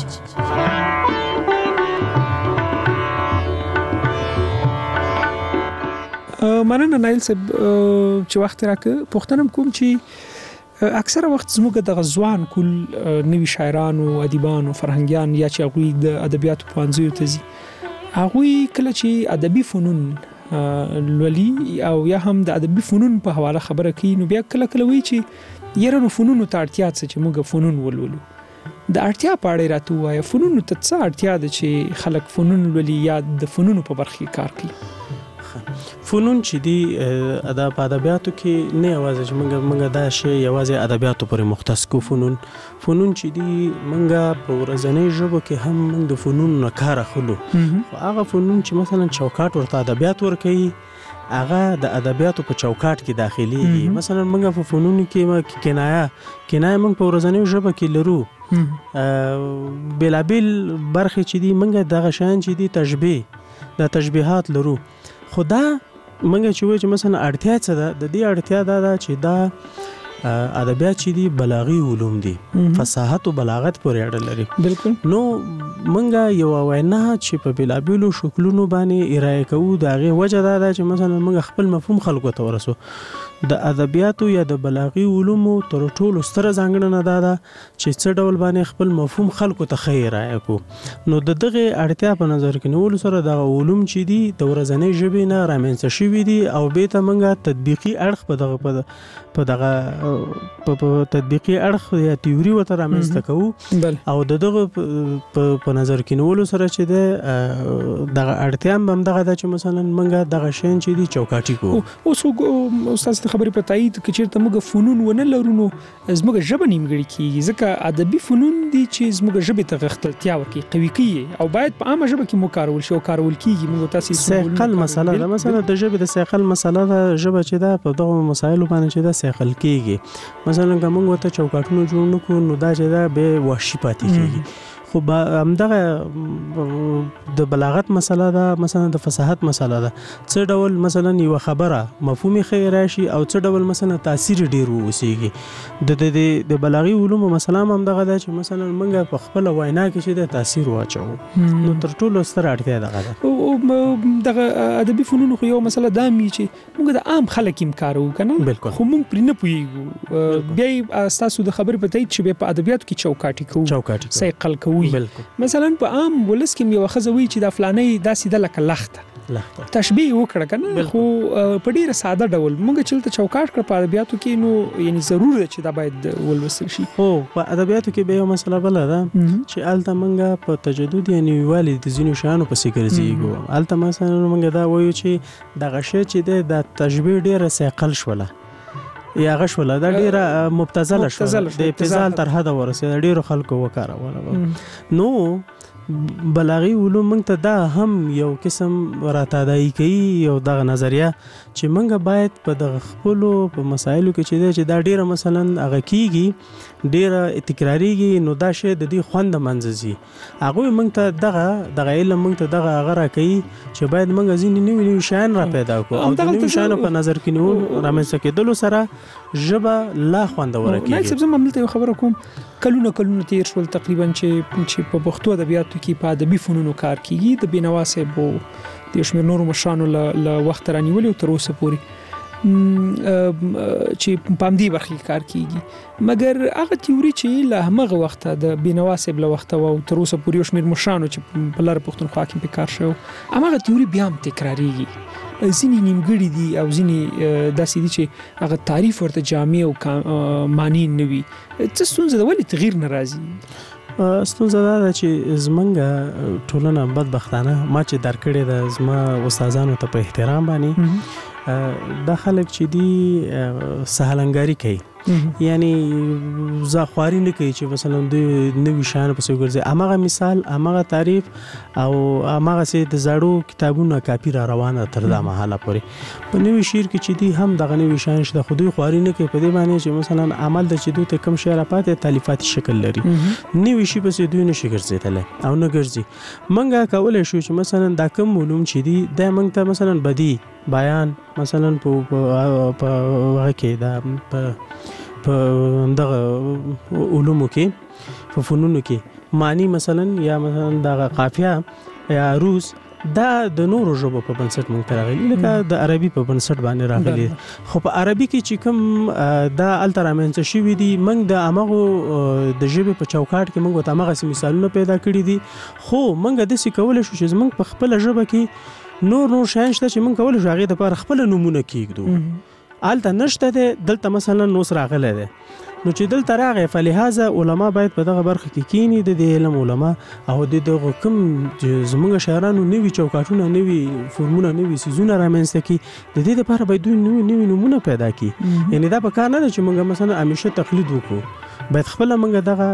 مننه نایل صاحب چې وخت راکړ. پوښتنه کوم چې اکثره وخت زموږ د غزوان کول نوي شاعرانو ادیبانو فرهنګیان یا چې هغوی د ادبیاتو پوهنځیو ته ځي هغوی کله چې ادبي فنون لولي او یا هم د ادبي فنون په حواله خبره کوي نو بیا کله کله وایي چې یره نو فنونو ته اړتیا څه چې موږ فنون ولولو. د اړتیا په اړه راته وایي فنونو ته څه اړتیا ده چې خلک فنون لولي یا د فنونو په برخه کې کار کوي. فنون چې دی په ادبیاتو کې نه یوازې چې موږ دا شی یوازې ادبیاتو پورې مختص کو. فنون چې دی موږ په ورځنۍ ژبه کې هم موږ د فنون نه کار اخلو. هغه فنون چې مثلا چوکاټ ورته ادبیات ورکوي هغه د ادبیاتو په چوکاټ کې داخليږي. مثلا موږ په فنون کې کنایه موږ په ورځنۍ ژبه کې لرو. بلابل برخه چې دی موږ دغه شان چې دی تشبیه د تشبیهات لرو. خدا منګه چې وای چې مثلا اړتیا څه ده د دې اړتیا دا چې دا ادبیات چې دي بلاغي علوم دي فصاحت او بلاغت پورې اړه لري. بالکل. نو منګه یو وینا چې په بلابلو شکلونو باندې ارائه کوو دا غي وجه دا چې مثلا منګه خپل مفهوم خلکو ته ورسو. د ادبیاتو یا د بلاغي علومو تر ټولو ستره ځانګړنه دا ده چې څه ډول باندې خپل مفهوم خلکو ته خیر راکو. نو د دغه اړتیا په نظر کې نیول سره د علوم چې دي د ورځنۍ ژبې نه رامنځته شوي دي او به ته منګه تطبیقي اړخ په دغه تطبیقي اړخ یا تیوري وته رامنځته کوو او دغه په نظر کې نیول سره چې دغه اړتیا هم دغه د چې مثلا منګه دغه شین چې دي چوکاټي کو. اوس استاد خبرې په تایید کې چیرته موږ فنون ونه لرو نو زموږ ژبه نیمګړې کیږي ځکه ادبي فنون دي چې زموږ ژبه ته غښتلتیا ورکوي قوي کوي او باید په عامه ژبه کې مو کارول شي او کارول کیږي. موږ تاسو سیقل مسله ده مثلا د ژبې د سیقل مسله ده ژبه چې ده په دغه مسایلو باندې چې ده سیقل کیږي. مثلا کوم ته چوکاټونه جوړ نکو نو دا چې ده به وحشي پاتې کیږي. خو همدغه د بلاغت مسله ده، مثلا د فصاحت مسله ده. څه ډول مثلا یو خبره مفهومي خیر راشي او څه ډول مثلا تاثیر ډیر ووسیږي. د بلاغي علومو مسله هم دغه ده چې مثلا موږ په خپل وینا کې چې د تاثیر واچو، نو تر ټولو ستر اړتیا دغه ده. او دغه ادبي فنون خو یو مسله دا می چې موږ د عام خلک هم کارو کنه، خو موږ پر نه پویګو. بیا تاسو د خبرې په تایید چې په ادبیاتو کې چوکاټي سیقل کوي. مثلا په عام ولس کې یو خزوي چې د فلانې داسې د لکه لخته تشبیه وکړه کنه، خو په ډیره ساده ډول موږ چلته چوکاټ کړ په ادبیاتو کې، نو یعنی ضرور ده چې دا باید ولوستل شي. خو په ادبیاتو کې به یو مسله بل ده چې الته موږ په تجدد یعنی والي د ځینو شانو په سیګر زیګو. الته مثلا موږ دا وایو چې دغه شی چې د تشبیه ډیره سیقل شوله یا غشوله، دا ډیره مبتذله شوله، د ابتذال تر حد ورسېده، ډیرو خلکو وکاروله. نو بلاغي علوم موږ ته دا هم یو قسم راتادای کوي، یو دغه نظریه چې موږ باید په دغه خپلو په مسایلو کې چې دا ډیره مثلا هغه کیږي، ډیره تکراریږي، نو دا شی د دې خوند منځي. هغه موږ ته دغه علم موږ ته دغه غره کوي چې باید موږ ځینې نوې شیان را پیدا کړو، او د نوې شیانو په نظر کې نو رامنځته کېدلو سره ژبه لا خوندوره کیږي. نایب صاحب زما ملته یو خبره کوم، کلونه تیر شول تقریبا چې په پښتو ادبیاتو کې په ادبي فنونو کار کیږي. د بینوا صاحب او د شمیر نورو مشرانو له وخت رانیولې او تر اوسه پورې چې په همدې برخه کې کار کیږي، مګر هغه تیوري چې له هغه وخته د بینوا صاحب له وخته او تر اوسه پورې یو شمیر مشرانو چې په لار پښتونخوا کې په کار شو، هغه تیوري بیا هم تکراریږي. ځینې نیمګړي دي او ځینې داسې دي چې هغه تعریف ورته جامع او معنی نه وي. څه ستونزه ده، ولې تغییر نه راځي؟ ستونزه دا ده چې زمونږ ټولنه بدبختانه، ما چې درکړې ده زما استادانو ته په احترام باندې، دا خلک چې دي سهلنګاری کوي، یعنی زخواري نه کوي چې مثلا د نوې شان په څیر ګرځي. امغه مثال، امغه تعریف او امغه سي د زړو کتابونو کاپی را روانه تر دا مهاله پورې په نوې شعر کې چې دي هم دغه نوې شان شته، خو دوی خواري نه کوي په دې باندې چې مثلا عمل د چې دوی ته کم شعر پاتې تالیفاتي شکل لري، نوې شي په دوی نشي ګرځیدل او نه ګرځي. منګه کولای شو چې مثلا دا کم علوم چې دي د منګ ته مثلا بدی بیان مثلا په هغه کې دا په دغه علومو کې په فنونو کې معنی مثلا یا مثلا دغه قافیه یا عروض دا د نورو ژبو په بنسټ مونږ ته راغلي، لکه د عربي په بنسټ باندې راغلي. خو په عربي کې چې کوم دا الترامنځ شوی دي، مونږ د امغو د ژبې په چوکاټ کې مونږ ته امغه مثالونه پیدا کړی دي، خو مونږ د څه کول شو چې مونږ په خپل ژبه کې نور شان شته چې مونږ کول شو هغه د پر خپل نمونه کېږدو. آلته نشته ده، دلته مثلا نوس راغله ده، نو چې دلته راغی فلهذا علما باید په دغه برخه کې کینی د علم علما او د دغه کوم زموږ شاعرانو نوی چوکاټونه، نوی فورمونه، نوی سيزونه رامنځته کی، د دې لپاره باید نوی نمونه پیدا کی. یعنی دا په کار نه ده چې موږ مثلا همیشه تقلید وکړو، باید خپل موږ دغه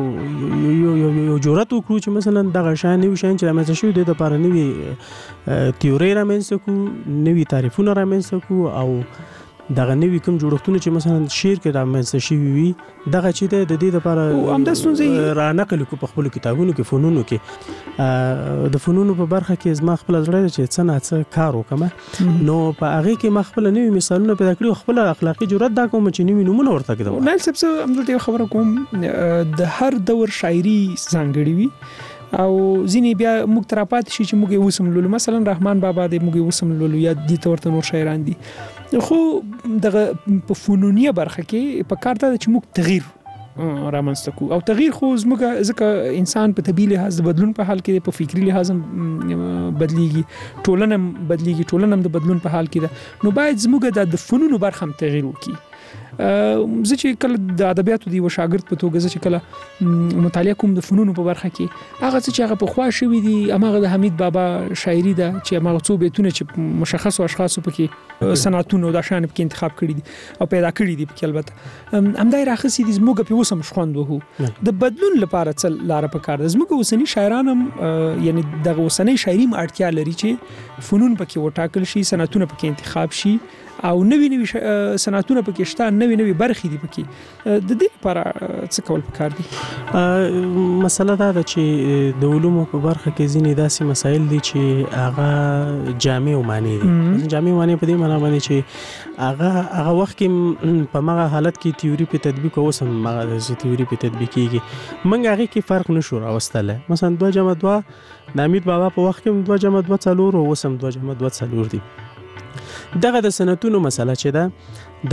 یو جرأت وکړو چې مثلا دغه شان نوی شان چې رامنځته شوی د لپاره نوی تیوري رامنځته کو، نوی تعریفونه رامنځته کو، او دغه نوی کوم جوړښتونه چې مثلا شعر کې رامنځته شوي وي دغه چې د دې لپاره همدا ستونزې را نقل کو په خپل کتابونو کې، فنونو کې. د فنونو په برخه کې زما خپل زړه چې څه نه څه کار وکم، نو په هغه کې ما خپل نوی مثالونه پیدا کړو، خپل اخلاقی جرأت دا کوم چې نوی نمونه ورته کړم. نایل صاحب زه همدلته یو خبره کوم، د هر دور شاعري ځانګړې وي او ځینې بیا موږ تراپات شي چې موږ وسم لولو، مثلا رحمان بابا د موږ وسم لولو یا د تورته نور شاعران دي، خو دغه په فنونیه برخه کې په کار ته چې موږ تغییر رامنځته کو، او تغییر خو زموږ ځکه انسان په طبيعي لحاظ د بدلون په حال کې، په فکری لحاظ بدليږي، ټولنه بدليږي، ټولنه د بدلون په حال کې ده، نو باید زموږ د فنونو برخه هم تغییر وکړي. زه چې کله د ادبیاتو دی و شاګرد په توګه زه چې کله مطالعه کوم د فنونو په برخه کې، هغه چې هغه په خوا شوی دی هغه د حمید بابا شاعري ده چې هغه څو بیتونه چې مشخص او اشخاص په کې صنعتونو د شان په کې انتخاب کړی دي او پیدا کړی دي، په البته همدای راخصي دي زموږ په وسم شخوند وو د بدلون لپاره څل لار په کار ده. زموږ وسنی شاعران هم یعنی د وسنی شاعري اړتیا لري چې فنون په کې وټاکل شي، صنعتونه په کې انتخاب شي او نوې صنعتونه پکې شته، نوې برخې دي پکې، د دې لپاره څه کول پکار دي؟ مسله دا ده چې د علومو په برخه کې ځینې داسې مسایل دي چې هغه جامع معنی دي. جامع معنی په دې معنی باندې چې هغه وخت کې په هغه حالت کې تیوري په تطبیق او سم هغه تیوري په تطبیق کېږي، موږ هغه کې فرق نشو راوستله. مثلا 2 جمع 2 د امید بابا په وخت کې 2 جمع 2 4 او سم 2 جمع 2 4 دي. دغه د سنتونو مسله چې ده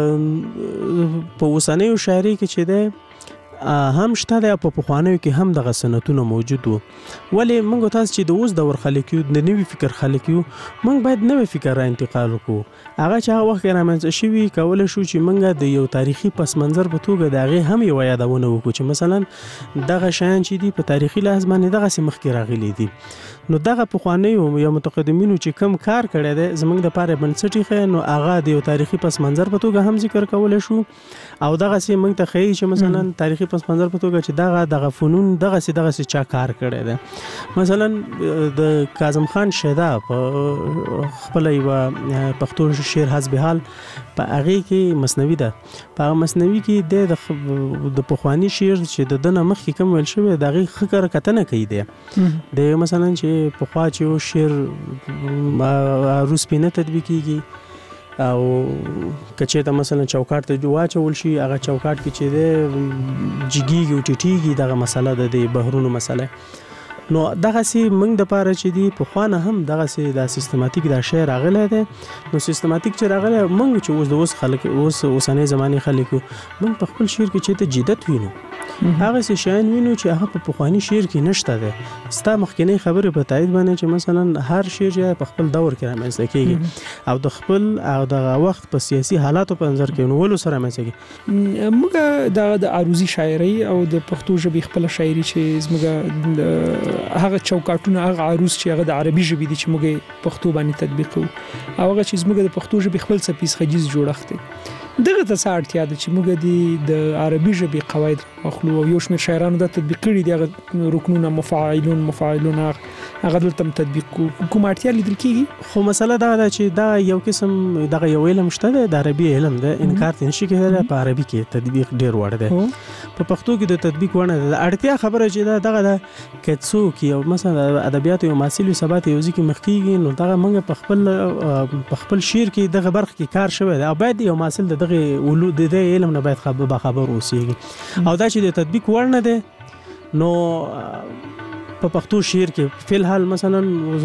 د په اوسنیو شاعري کې چې ده هم شته ده، په پخوانیو کې هم دغه سنتونه موجود وو. ولې موږ تاسو چې د اوس دور خلک یو، د نوي فکر خلک یو، موږ باید نوې فکر را انتقال وکړو. هغه چې هغه وخت رامنځته شوي کولای شو چې موږ د یو تاریخي پس منظر په توګه د هغې هم یو یادونه وکړو چې مثلا دغه شیان چې دي په تاریخي لحاظ باندې دغسې مخکې راغلي دي. نو دغه پخوانیو یا متقدمینو چې کم کار کړی دی زموږ دپاره بنسټ ایښی، نو هغه د یو تاریخي پس منظر په توګه هم ذکر کولی شو، او دغسې موږ ته ښیي چې مثلا تاریخي پس منظر په توګه چې دغه فنون دغسې چا کار کړی دی. مثلا د کاظم خان شیدا په خپله یوه پښتو شعر حسب حال په هغې کې مثنوي ده. په هغه مثنوي کې د پخواني شعر چې د ده نه مخکې کوم ویل شوی د هغې ښه کره کتنه کوي دی. د مثلا چې پخوا چې یو شعر عروض پې نه تطبیق کېږي او که چېرته مثلا چوکاټ ته واچول شي، هغه چوکاټ کې چې دی جګېږي او ټیټېږي، دغه مسله ده د بحرونو مسله. نو دغسې موږ دپاره چې دي پخوا نه هم دغسې دا سیستماتیک دا شی راغلی دی. نو سیستماتیک چې راغلی موږ چې اوس د اوس خلک اوسنۍ زمانې خلک موږ په خپل شعر کې چې ته جدت وینو، هغسې شیان وینو چې هغه په پخواني شعر کې نشته دی. ستا مخکینۍ خبرې په تایید باندې چې مثلا هر شعر چې په خپل دور کې رامنځته کېږي او د خپل او دغه وخت په سیاسي حالاتو په نظر کې ونیولو سره رامنځته کېږي. موږ د عروضي شاعرۍ او د پښتو ژبې خپله شاعري چې زموږ هغه چوکاټونه، هغه عروض چې هغه د عربي ژبې دي چې موږ پښتو باندې تطبیق کوو، او هغه چې زموږ د پښتو ژبې خپل څپیز خجیز جوړښت دی، دغه ته څه اړتیا ده چې موږ د عربي ژبې قواعد واخلو او یو شمېر شاعرانو دا تطبیق کړي دي، هغه رکنونه مفاعلون هغه دلته تطبیق کوم اړتیا لیدل کېږي؟ خو مسله دا ده چې دا یو قسم دغه یو علم شته دی، د عربي علم ده، انکار ته نشي کېدلی. په عربي کې تطبیق ډېر وړ دی، په پښتو کې د تطبیق وړ نه ده. اړتیا خبره چې دا دغه ده که څوک یو مثلا ادبیاتو یو محصل وي سبا ته یو ځای کې مخ کېږي، نو دغه موږ په خپل شعر کې دغه برخه کې کار شوی دی او باید یو محصل د دغه علم نه باید باخبر اوسېږي. او دا چې د تطبیق وړ نه دی، نو په پښتو شعر کې فی الحال مثلا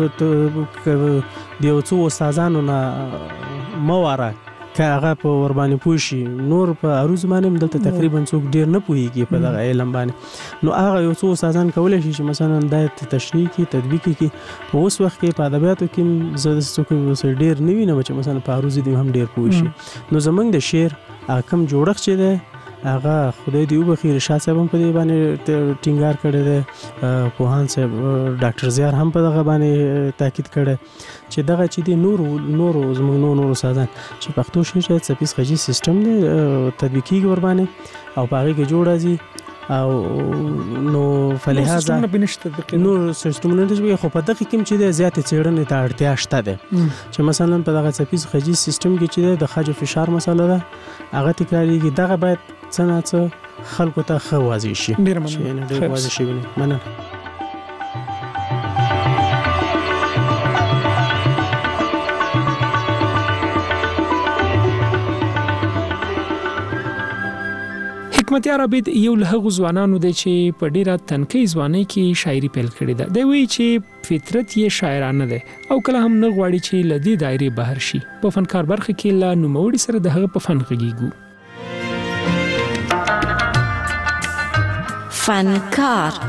د یو څو استادانو نه مواره که هغه په ور باندې پوه شي، نور په عروض باندې هم دلته تقریبا څوک ډېر نه پوهېږي په دغه علم باندې. نو هغه یو څو استادان کولی شي چې مثلا دا تشریح کړي، تطبیق کړي. په اوس وخت کې په ادبیاتو کې زه څوک ډېر نه وینم چې مثلا په عروض دې هم ډېر پوه شي. نو زموږ د شعر هغه کم جوړښت چې دی هغه خدای دې وبخي، رشاد صاحب هم په دې باندې ټینګار کړی دی، پوهان صاحب ډاکټر زیار هم په دغه باندې تاکید کړی چې دغه چې دی نور زموږ نور استادان چې پښتو شعر څپیز خجیز سیستم دی تطبیق کېږي ور باندې او په هغې کې جوړ راځي او نو فلهذا نور سیستمونه نشته. خو په دغه کې چې دی زیاتې څېړنې ته اړتیا شته دی چې مثلا په دغه څپیز خجیز سیستم کې چې دی د خج فشار مسله ده هغه تکراریږي. دغه باید څه نه څه خلکو ته ښه واضح شي، ډېر واضح شي. مننه. حکمتیار عابد یو له هغو ځوانانو دی چې په ډیره تنکۍ ځوانۍ کې شاعري پیل کړې ده. دی وایي چې فطرت یې شاعرانه دی او کله هم نه غواړي چې له دې دایرې بهر شي. په فنکار برخه کې له نوموړي سره د هغه په فن غږیږو. فنکار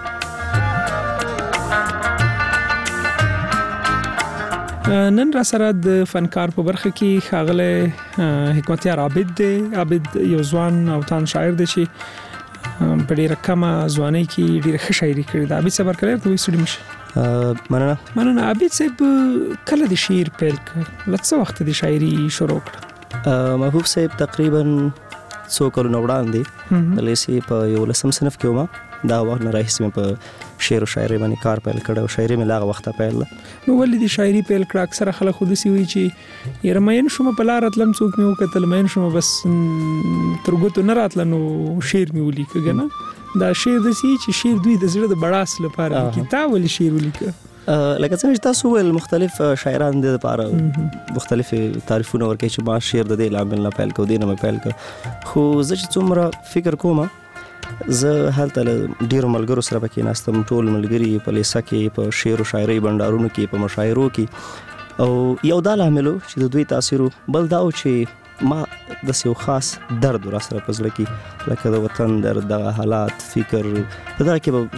نن را سره د فنکار په برخه کې ښاغلی حکمتیار عابد دی. عابد یو ځوان او تان شاعر دی چې په ډیره کمه ځوانۍ کې ډیره ښه شاعري کړې ده. عابد صاحب هرکلی ته وایي ستړي مه شي. مننه. عابد صاحب کله د شعر پیل کړ؟ له څه وخته د شاعري شروع کړه؟ محبوب صاحب تقریبا څو کلونه وړاندې د لیسې په 11 صنف کې وم. دا وخت نه راهیسې مې په شعر او شاعري باندې کار پیل کړ او شاعري مې لاغه وخت پیل نو ولې د شاعري پیل کړ اکثر خلک خود سي وی چې يرمین شوم په لار اتلم څوک مې وکتل مې شوم بس ترګوت نه راتل نو شعر مې ولیک کنه دا شعر د سي چې شعر دوی د زړه د بڑاس لپاره کتاب ولې شعر ولیک لکه څنګه تاسو ول مختلف شاعران د لپاره مختلف تعریفونه ورکړي چې ما شعر د دې لامل نه پیل کو دینه مې پیل کو خو زه چې څومره فکر کوم زه هلته ډیرو ملګرو سره پکې ناستم ټول ملګري په لیسه کې په شعر او شاعري بندارونو کې په مشاعرو کې او یو دا لامل چې د دوی تاثیر بل دا چې ما د یو خاص درد را سره پزړه کې لکه د وطن درد د حالات فکر دا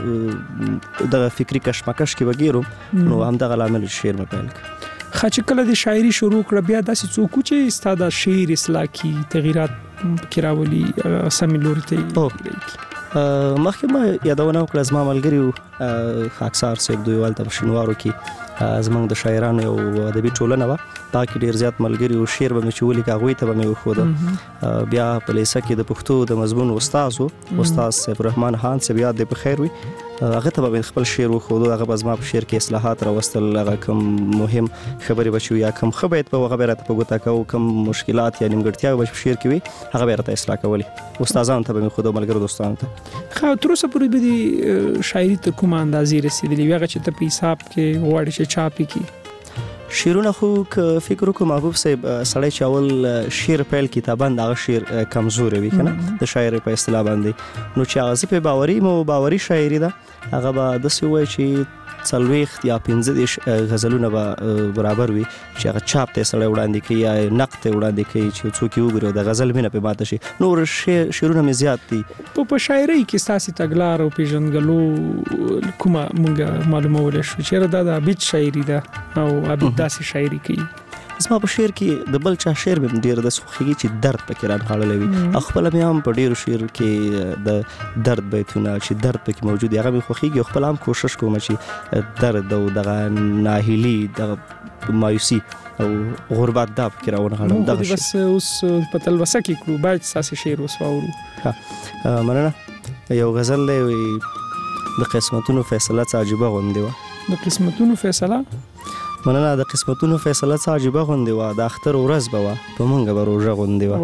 کې د فکری کشمکش کې وګیرو نو هم د لامل شعر مې پیل کړ خاص کله د شاعري شروع کړ بیا داسې څوک چې استاد شعر اصلاح کی تغیرات کراولي سمې لوري ته مخکې ما یادونه وکړه زما ملګري خاکسار صاحب دوی والته شنوارو کې زمونږ د شاعرانو یو ادبي ټولنه وه دا کې ډېر زیات ملګري او شعر به مې چې ولیکه هغوی ته به مې وښوده بیا په لیسه کې د پښتو د مضمون استاد سیف الرحمن خان صاحب یاد دی په خیر وي هغه ته به مې خپل شعر وښودو هغه به زما په شعر کې اصلاحات راوستل هغه کوم مهم خبرې به چې یا کوم ښه بیت به هغه به راته په ګوته کوو کوم مشکلات یا نیمګړتیاوې به په شعر کې وي هغه به یې راته اصلاح کولې استادانو ته به مې ښودو ملګرو دوستانو ته تر اوسه پورې به د شاعري تر کومه اندازې رسېدلې هغه چې ته په حساب کې غواړې چې چاپ کړي شعرونه خو که فکر وکړو محبوب صاحب سړی چې اول شعر پیل کتابان دغه شعر کمزور وي کنه د شاعر په اصطلاح باندې نو چې هغه په باوري شاعري ده هغه به د څه وایي چې 40 یا 15 غزلونه به برابر وي چې هغه چاپ ته سړی وړاندې کوي یا نقد ته وړاندې کوي چې څوک یې وګوري د غزل مینه په ماته شي نور شعرونه مې زیات دي په شاعري کې ستاسو تګلار او پیژنګلو کومه مونږه معلومول شو چې دا د عبید شاعري ده او عبید داسې شاعري کوي زما په شعر کې د بل چا شعر به ډیر د خوخيږي چې درد پکې راغړلې وي خپل مې هم په ډیرو شعر کې د درد بیتونه چې درد پکې موجود هغه مې خوخيږي خپل هم کوشش کوم چې درد او دغه ناهیلي دغه مایوسی او غربت دا پکې راوړم دغه بس اوس په تلوسه کې کړو باید ساسي شعر وسواورو مننه یو غزل دی د قسمتونو فیصله عجيبه غوندي و د قسمتونو فیصله مننه د قسمتونو فیصله څه عجيبه غوندي و د اختر ورځ به و په مونږه به روزه غوندي و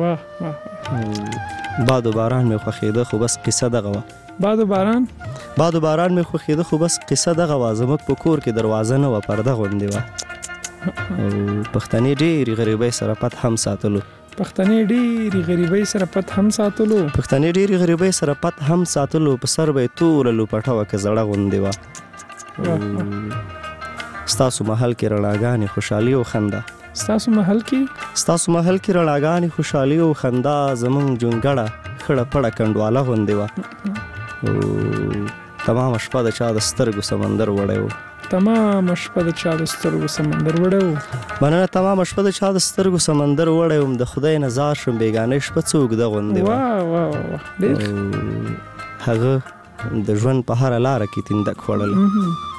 باد و باران مې خوخیده خو بس قصه دغه و باد و باران مې خوخیده خو بس قصه دغه و زموږ په کور کې دروازه نه و پرده غوندي و پښتنې ډېری غریبۍ سره پت هم ساتلو پښتنې ډېری غریبۍ سره پت هم ساتلو په سر به تور لوپټه و که زړه غوندي و ستاسو محل کې رڼاګانې خوشحالي او خندا ستاسو محل کې رڼاګانې خوشحالي او خندا زمونږ جونګړه خړه پړه کندواله غوندي و تمام شپه د چا د سترګو سمندر وړی و مننه تمام شپه د چا د سترګو سمندر وړی وم د خدای نظر شم بیګانې شپه څه اوږده غوندي و هغه د ژوند په هره لاره کې تندک خوړل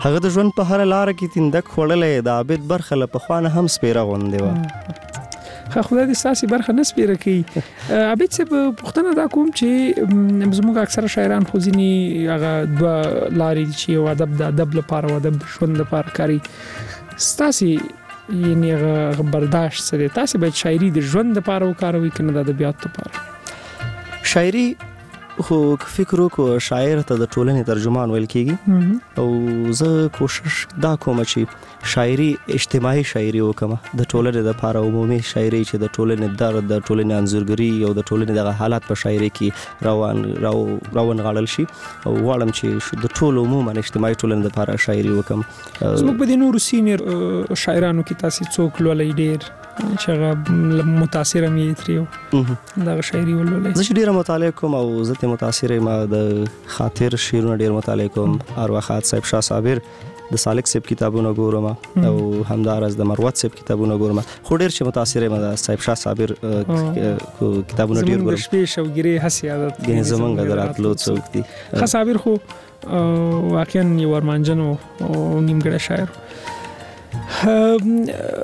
د عابد برخه له پخوانه هم سپیره غوندي و خدای دې ساسي برخه نه سپیره کوي عابد صاحب پښتنه دا کوم چې زموږ اکثره شاعران خو ځینی هغه دوه لارې چې یو ادب لپاره او ادب ژوند لپاره کوي ستاسي یعنی هغه برداشت سره تاسو باید شاعري د ژوند لپاره وکاروي کنه د ادبیات لپاره شاعري خو فکر وکړو شاعر ته د ټولنې ترجمان ویل کیږي او زه کوشش دا کوم چې شاعري اجتماعي شاعري وکم د ټولنې لپاره عمومي شاعري چې د ټولنې درد د ټولنې انځورګري او د ټولنې د حالات په شاعري کې روان غاړل شي او غواړم چې د ټولو عموما اجتماعي ټولنې لپاره شاعري وکم زموږ په نورو سینیر شاعرانو کې تاسو څوک لولای ډیر چې هغه متاثر مې تریو دا شاعري ولولای زه ډیر مطالعه کوم او زه متاثر ما د خاطر شعرونه ډیر مطالعه کوم ارواحات صاحب شاه صابر د سالک صاحب کتابونه ګورم او همدارس د مروت صاحب کتابونه ګورم خو ډیر چې متاثر ما د صاحب شاه صابر کتابونه ډیر ګورم شپې شوګری هسي عادت زمونږ دراتلو څوک دي خاص صابر خو واقعا یو ورمانجن او نیمګړی شاعر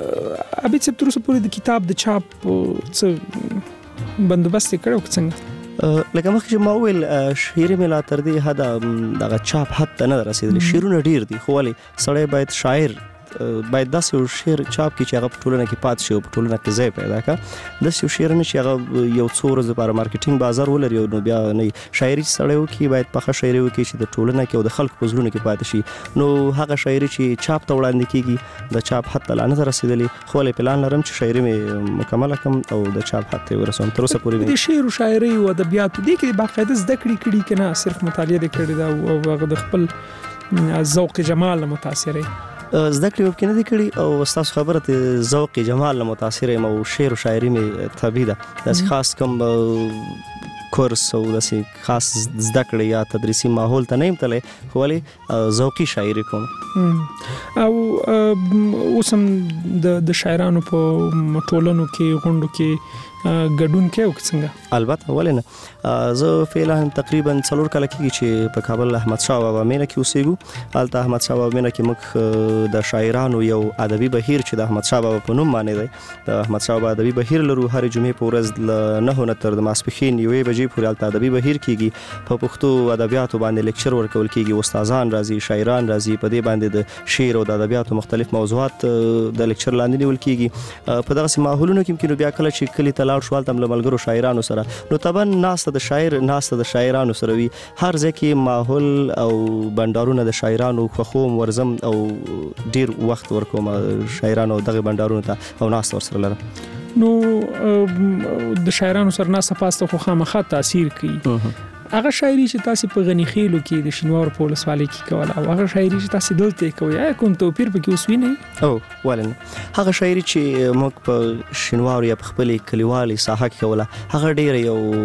عبید صاحب تر اوسه پورې د کتاب د چاپ څه بندوبست کړو څنګه لکه مخکې ما وویل شعري مې لا تر دې حده دغه چاپ حد ته نه رسېدلی. شعرونه ډېر دي خو ولې سړی باید شاعر باید داسې یو شعر چاپ کړي چې هغه په ټولنه کې پاتې شي او په ټولنه کې ځای پیدا کړه. داسې یو شعر نه چې هغه یو څو ورځې لپاره مارکیټینګ بازار ولري نو بیا نه شاعري سړی وکړي، باید پخه شاعري وکړي چې د ټولنه کې او د خلکو په زړونو کې پاتې شي. نو هغه شاعري چې چاپ ته وړاندې کېږي د چاپ حد ته لا نه رسېدلې، خو ولې پلان لرم چې شاعري مې مکمله کړم او د چاپ حد ته ورسوم. تر اوسه پورې د شعر او شاعري او ادبیاتو دې کې باقاعده زده کړې که نه صرف مطالعه کړې ده او هغه د خپل ذوق جمال متاثر زده کړې ممکن نه دي کړي او ستاسو خبره ته ذوق جمال له متاثر یم او شعر او شاعري مې طبیعي ده. داسې خاص کوم کورس او داسې خاص زده کړې یا تدریسي ماحول ته نه یم تللی، خو ولې ذوقي شاعري کوم. او اوس هم د شاعرانو په ټولنو کې غونډو کې ګډون کوي او څنګه؟ البته ولې نه. زه فعلا تقریبا 4 کال کېږي چې په کابل احمد شاه بابا مینه کې اوسېږو. هلته احمد شاه بابا مینه کې موږ د شاعرانو یو ادبي بهیر چې د احمد شاه بابا په نوم باندې دی، د احمد شاه بابا ادبي بهیر لرو. هر جمعې په ورځ له 9 نه تر د ماسپښین 1 بجې پورې هلته ادبي بهیر کېږي. په پښتو ادبیاتو باندې لیکچر ورکول کېږي، استادان راځي، شاعران راځي، په دې باندې د شعر او د ادبیاتو مختلف موضوعات د لیکچر لاندې نیول کېږي. په دغسې ماحولونو کې ممکن بیا کله چې کلي ته لاړ شو هلته هم له ملګرو شاعرانو سره نو طبعا ناسته د شاعر ناسته د شاعرانو سره وي. هر ځای کې ماحول او بنډارونه د شاعرانو خوښوم، ورځم او ډیر وخت ورکوم شاعرانو دغه بنډارونو ته او ناسته ورسره لرم. نو د شاعرانو سره ناسته پاسته خو خامخا تاثیر کوي. هغه شاعري چې تاسو په غنی خېلو کې د شینوار په ولسوالۍ کې کوله او هغه شاعري چې تاسو دلته کوي، آیا کوم توپیر پکې اوس وینئ؟ او ولنه هغه شاعري چې موږ په شینوار یا په خپلې کلیوالي ساحه کې کوله هغه ډېره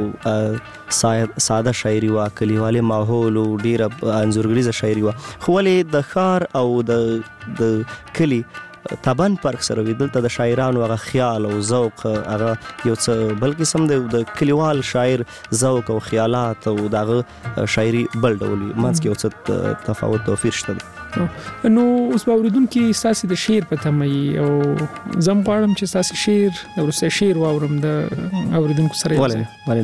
یو ساده شاعري وه، کلیوالي ماحول او ډېره انځورګریزه شاعري وه. خو ولې د ښار او د کلي طبعاً فرق سره وي. دلته د شاعرانو هغه خیال او ذوق هغه یو څه بل قسم دی، د کلیوال شاعر ذوق او خیالات او دغه شاعري بل ډول وي. منځ کې یو څه تفاوت توپیر شته دی. نو اوس به اوریدونکي ستاسې د شعر په تمه وي او زه هم غواړم چې ستاسې شعر د وروستی شعر واورم د اوریدونکو سره. ولې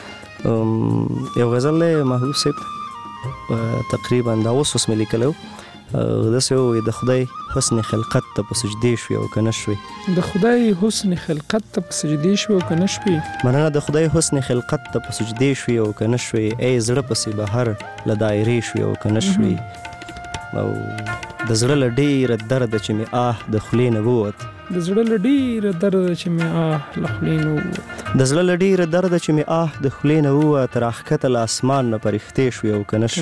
نه. یو غزل دی محبوب صاحب تقریبا دا اوس مې لیکلی و، داسې ووایي د خدای حسن خلقت ته په سجدې شوې او که نه شوې. د خدای حسن خلقت ته په سجدې شوې او که نه شوې. مننه. د خدای حسن خلقت ته په سجدې شوې او که نه شوې، ای زړه پسې بهر له دایرې شوې او که نه شوې. او د زړه له ډېره درده چې مې د خولې نه ووت، د زړه له ډېره درده چې مې له خولې نه ووت، د زړه له ډېره درده چې مې د خولې نه ووت، راښکته له اسمان نه پرښتې شوې او که نه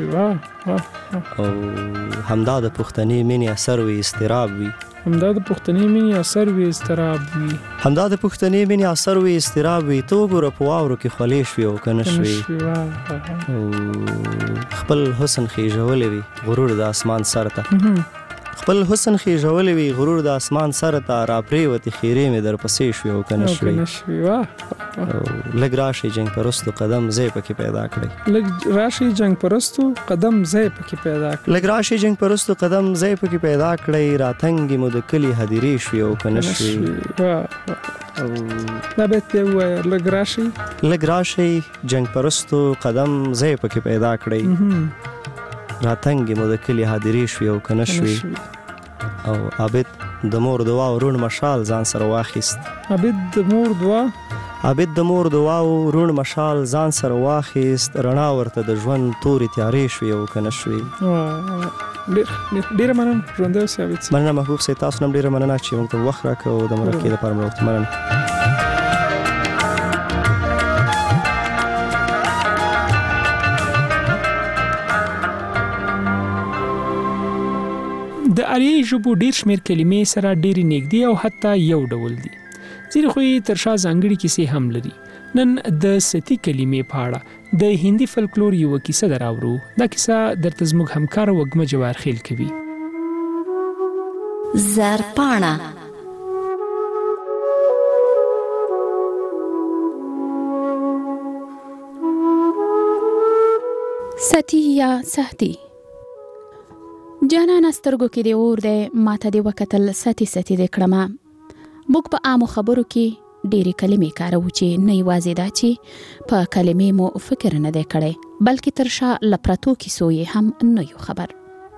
شوې. او همدا د پښتنې مینې اثر وي اضطراب وي، همدا د پښتنې مینې اثر وي اضطراب وي، همدا د پښتنې مینې اثر وي اضطراب وي. ته وګوره په واورو کې خولې شوې او که نه شوې. او خپل حسن خېژولی وي غرور د اسمان سر ته، خپل حسن خېژولی وي غرور د اسمان سر ته، راپرېوتې خیرې مې در پسې شوې او که نه شوې. لږ راشئ جنګ پرستو قدم ځای پکې پیدا کړئ، لږ راشئ جنګ پرستو قدم ځای پکې پیدا کړئ، لږ راشئ جنګ پرستو قدم ځای پکې پیدا کړئ، راتنګې مو د کلي هدیرې شوې او که نه شوې. دا بیت بیا ووایه، لږ راشئ لږ راشئ جنګ پرستو قدم ځای پکې پیدا کړئ، راتنګې مو د کلي هدیرې شوې او که نه شوې. او عابد د مور دعا او روڼ مشال ځان سره واخیست، عابد د مور دعا عابد د مور دعا او روڼ مشال ځان سره واخیست، رڼا ورته د ژوند تورې تیارې شوې او که نه شوې. ډېره مننه ژوندی اوسې عابد صاحب. مننه محبوب صاحب، تاسو هم ډېره مننه چې موږ ته وخت راکړ او د مرکې لپاره مو وخت. مننه. د آریایي ژبو ډېر شمېر کلمې سره ډېرې نږدې او حتی یو ډول دي، ځینې خو یې تر شا ځانګړي کیسې هم لري. نن د ستی کلمې په اړه د هندي فلکلور یوه کیسه دراوړو. دا کیسه درته زموږ همکار وږمه جواهر خیل کوي. زرپاڼه ستی یا سهتی. جانان سترګو کې دی اور دی، ماته دی وکتل ستی ستی دی کړمه. موږ په عامو خبرو کې ډېرې کلمې کاروو چې نه یوازې دا چې په کلمې مو فکر نه دی کړی بلکې تر شا له پرتو کیسو یې هم نه یو خبر.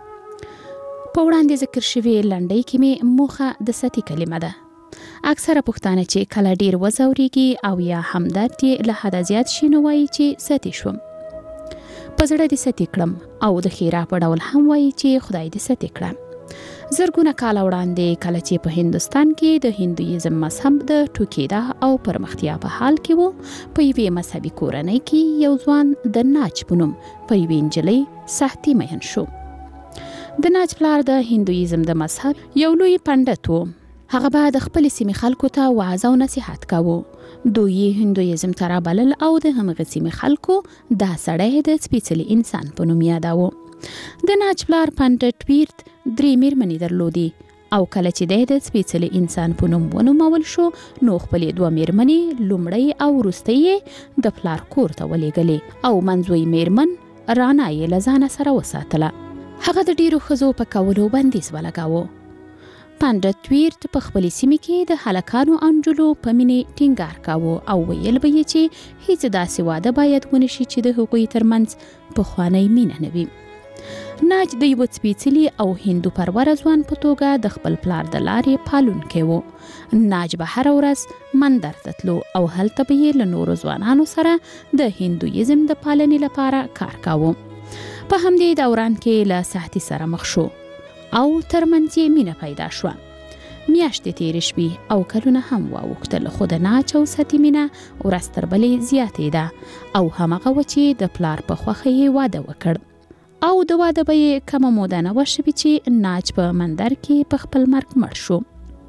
په وړاندې ذکر شوي لنډۍ کې مې موخه د ستی کلمه ده. اکثره پښتانه چې کله ډیر وځوريږي او یا همدرد یې له حده زیات شي نو وایي چې ستی شوم. په زړه دې ستی کړم او د خیره په ډول هم وایي چې خدای دې ستی کړه. زرګونه کاله وړاندې کله چې په هندوستان کې د هندویزم مذهب د ټوکېدا او پرمختیا په حال کې وو په یوې مذهبي کورنۍ کې یو ځوان د ناج په نوم په یوې نجلۍ سختي مین شو. د ناج پلار د هندویزم د مذهب یو لوی پنډت و. هغه به د خپل سیمې خلکو ته وعظ او نصیحت کاوه. دوی هندویزم ته رابلل او د همغه سیمې خلکو دا سړی د سپېڅلي انسان په نوم یاداوه. د ناج پلار پنډت ویرت 3 میرمنې درلودې او کله چې د سپېڅلي انسان په نوم ونومول شو نو خپلې 2 میرمنې لومړی او وروستۍ د پلار کور ته ولېږلې او منځوي میرمن رانا یې له ځانه سره وساتله. هغه د ډیرو ښځو په کولو بندیز ولګاوه. پنډت ویرت په خپلې سیمې کې د هلکانو او نجونو په مینې ټینګار کاوه او ویل به یې چې هیڅ داسې واده باید ونشي چې د هغوی ترمنځ پخوانۍ مینه نه وي. ناج د یوه سپېڅلي او هندو پروره ځوان په توګه د خپل پلار د لارې پالونکی و. ناج به هره ورځ مندر ته تلو او هلته به یې له نورو ځوانانو سره د هندویزم د پالنې لپاره کار کاوه. په همدې دوران کې له سختي سره مخ شو او ترمنځ یې مینه پیدا شوه. میاشتې تیرې شوې او کلونه هم واوښتل خو د ناج او ستی مینه ورځ تر بلې زیاتې ده او همغه وه چې د پلار په خوښه یې واده وکړ او د واده به یې کمه موده نه وه شوې چې ناج په مندر کې په خپل مرګ مړ شو.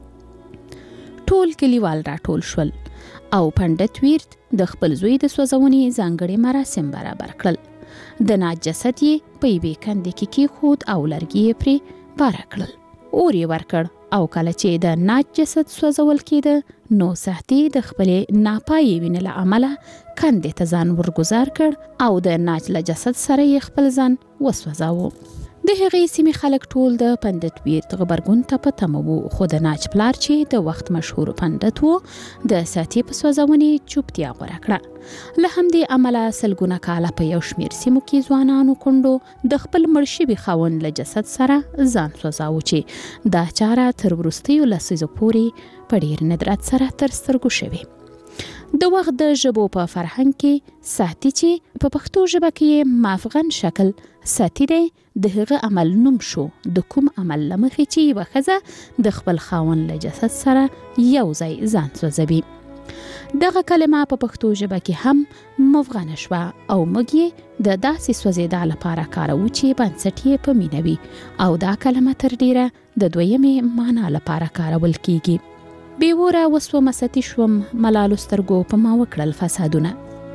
ټول کلیوال راټول شول او پنډت ویرت د خپل زوی د سوځونې ځانګړي مراسم برابر کړل. د ناج جسد یې په یوې کندې کې کېښود او لرګي یې پرې باره کړل. اور یې ورکړ او کله چې د ناج جسد سوځول کېده نو سختي د خپلې ناپایې وینې له امله کندې ته ځان ورګزار کړ او د ناج له جسد سره یې خپل ځان وسوځاوه. د هغې سیمې خلک ټول د پنډت ویرت غبرګون ته په تمه وو خو د ناج پلار چې د وخت مشهور پنډت و د سختي په سوځونې چوپتیا غوره کړه. له همدې امله سلګونه کاله په یو شمېر سیمو کې ځوانانو کونډو د خپل مړ شوي خاوند له جسد سره ځان سوځاوه چې دا چاره تر وروستیو لسیزو پورې په ډېر ندرت سره تر سترګو شوې. د وخت د ژبو په فرهنګ کې ساتي چې په پښتو ژبه کې مافغن شکل ساتي دی د هغه عمل نوم شو د کوم عمل لمخې چې یوه ښځه د خپل خاوند له جسد سره یو ځای ځان سوځوي. دغه کلمه په پښتو ژبه کې هم مفغنه شوه او موږ یې د داسې سوځېدا لپاره کاروو چې بنسټ یې په مینه وي او دا کلمه تر ډیره د دویمې معنا لپاره کارول کیږي. بیوره وسومه ستی شوم ملالو سترګو په ما وکړل فسادونه.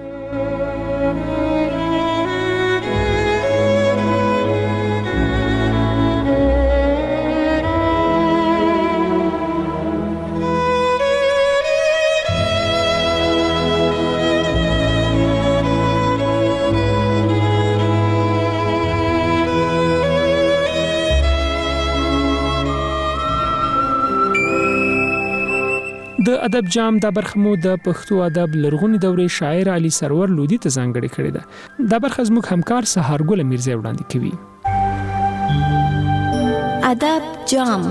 د ادب جام د برخه مو د پښتو ادب لرغونی دورې شاعر علي سرور لودي ته ځانګړې کړې ده. دا برخه زموږ همکار سهارګل میرزا وړاندې کوي. ادب جام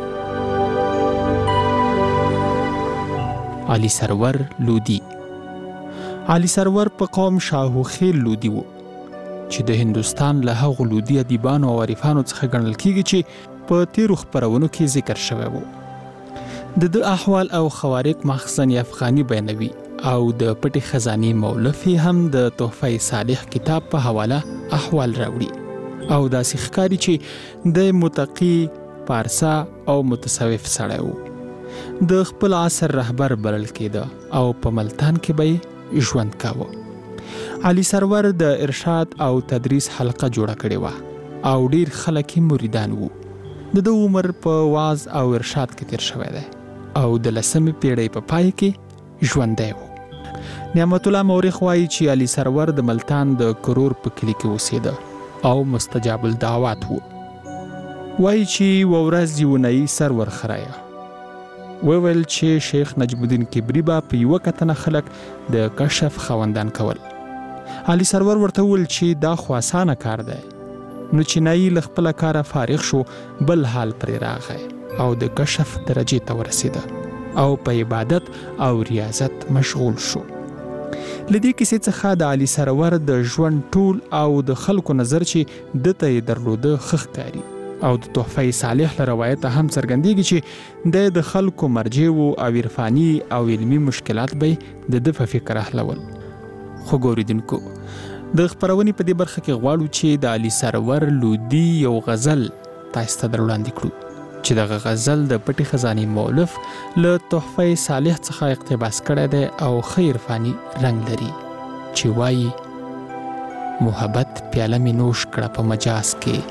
علي سرور لودي. علي سرور په قوم شاهو خیل لودي وو چې د هندوستان له هغو لودي ادیبانو او عارفانو څخه ګڼل کیږي چې په تیرو خپرونو کې ذکر شوی وو. د احوال او خوارق مخزن افغاني بیانوي او د پټي خزاني مولف هم د تحفه صالح کتاب په حواله احوال راوړي او داسې ښکاري چې د متقی پارسا او متصوف سړی و. د خپل عصر رهبر بلل کېده او په ملتان کې به ژوند کاوه. علي سرور د ارشاد او تدریس حلقه جوړه کړې وه او ډیر خلک مریدان وو. د عمر په واعظ او ارشاد کې تیر شوی دی او د 10مې پیړۍ په پای کې ژوندی و. نعمت الله مورخ وایي چې علي سرور د ملتان د کرور په کلي کې اوسېده او مستجاب الدعوات و. وایي چې یوه ورځ یو نایي سرور خرايه وویل چې شیخ نجم الدین کبری به په یوه کتنه خلک د کشف خوندان کول. علي سرور ورته وویل چې دا خو اسانه کار دی. نو چینایي له خپله کاره فارغ شو، بل حال پرې راغی او د کشف درجې ته ورسېده او په عبادت او ریاضت مشغول شو. له دې کیسې څخه د علي سرور د ژوند ټول او د خلکو نظر چې ده ته یې درلوده ښه ښکاري او د تحفه صالح له روایته هم څرګندېږي چې دی د خلکو مرجع و او عرفاني او علمي مشکلات به یې د ده په فکر حلول. خو ګوریدونکو، د خپرونې په دې برخه کې غواړو چې د علي سرور لودي یو غزل تاسو ته در وړاندې کړو چې دغه غزل د پټې خزانې مؤلف له تحفه صالح څخه اقتباس کړی دی او ښه عرفاني رنګ لري چې وایي: محبت پیاله مې نوش کړه په مجاز کې،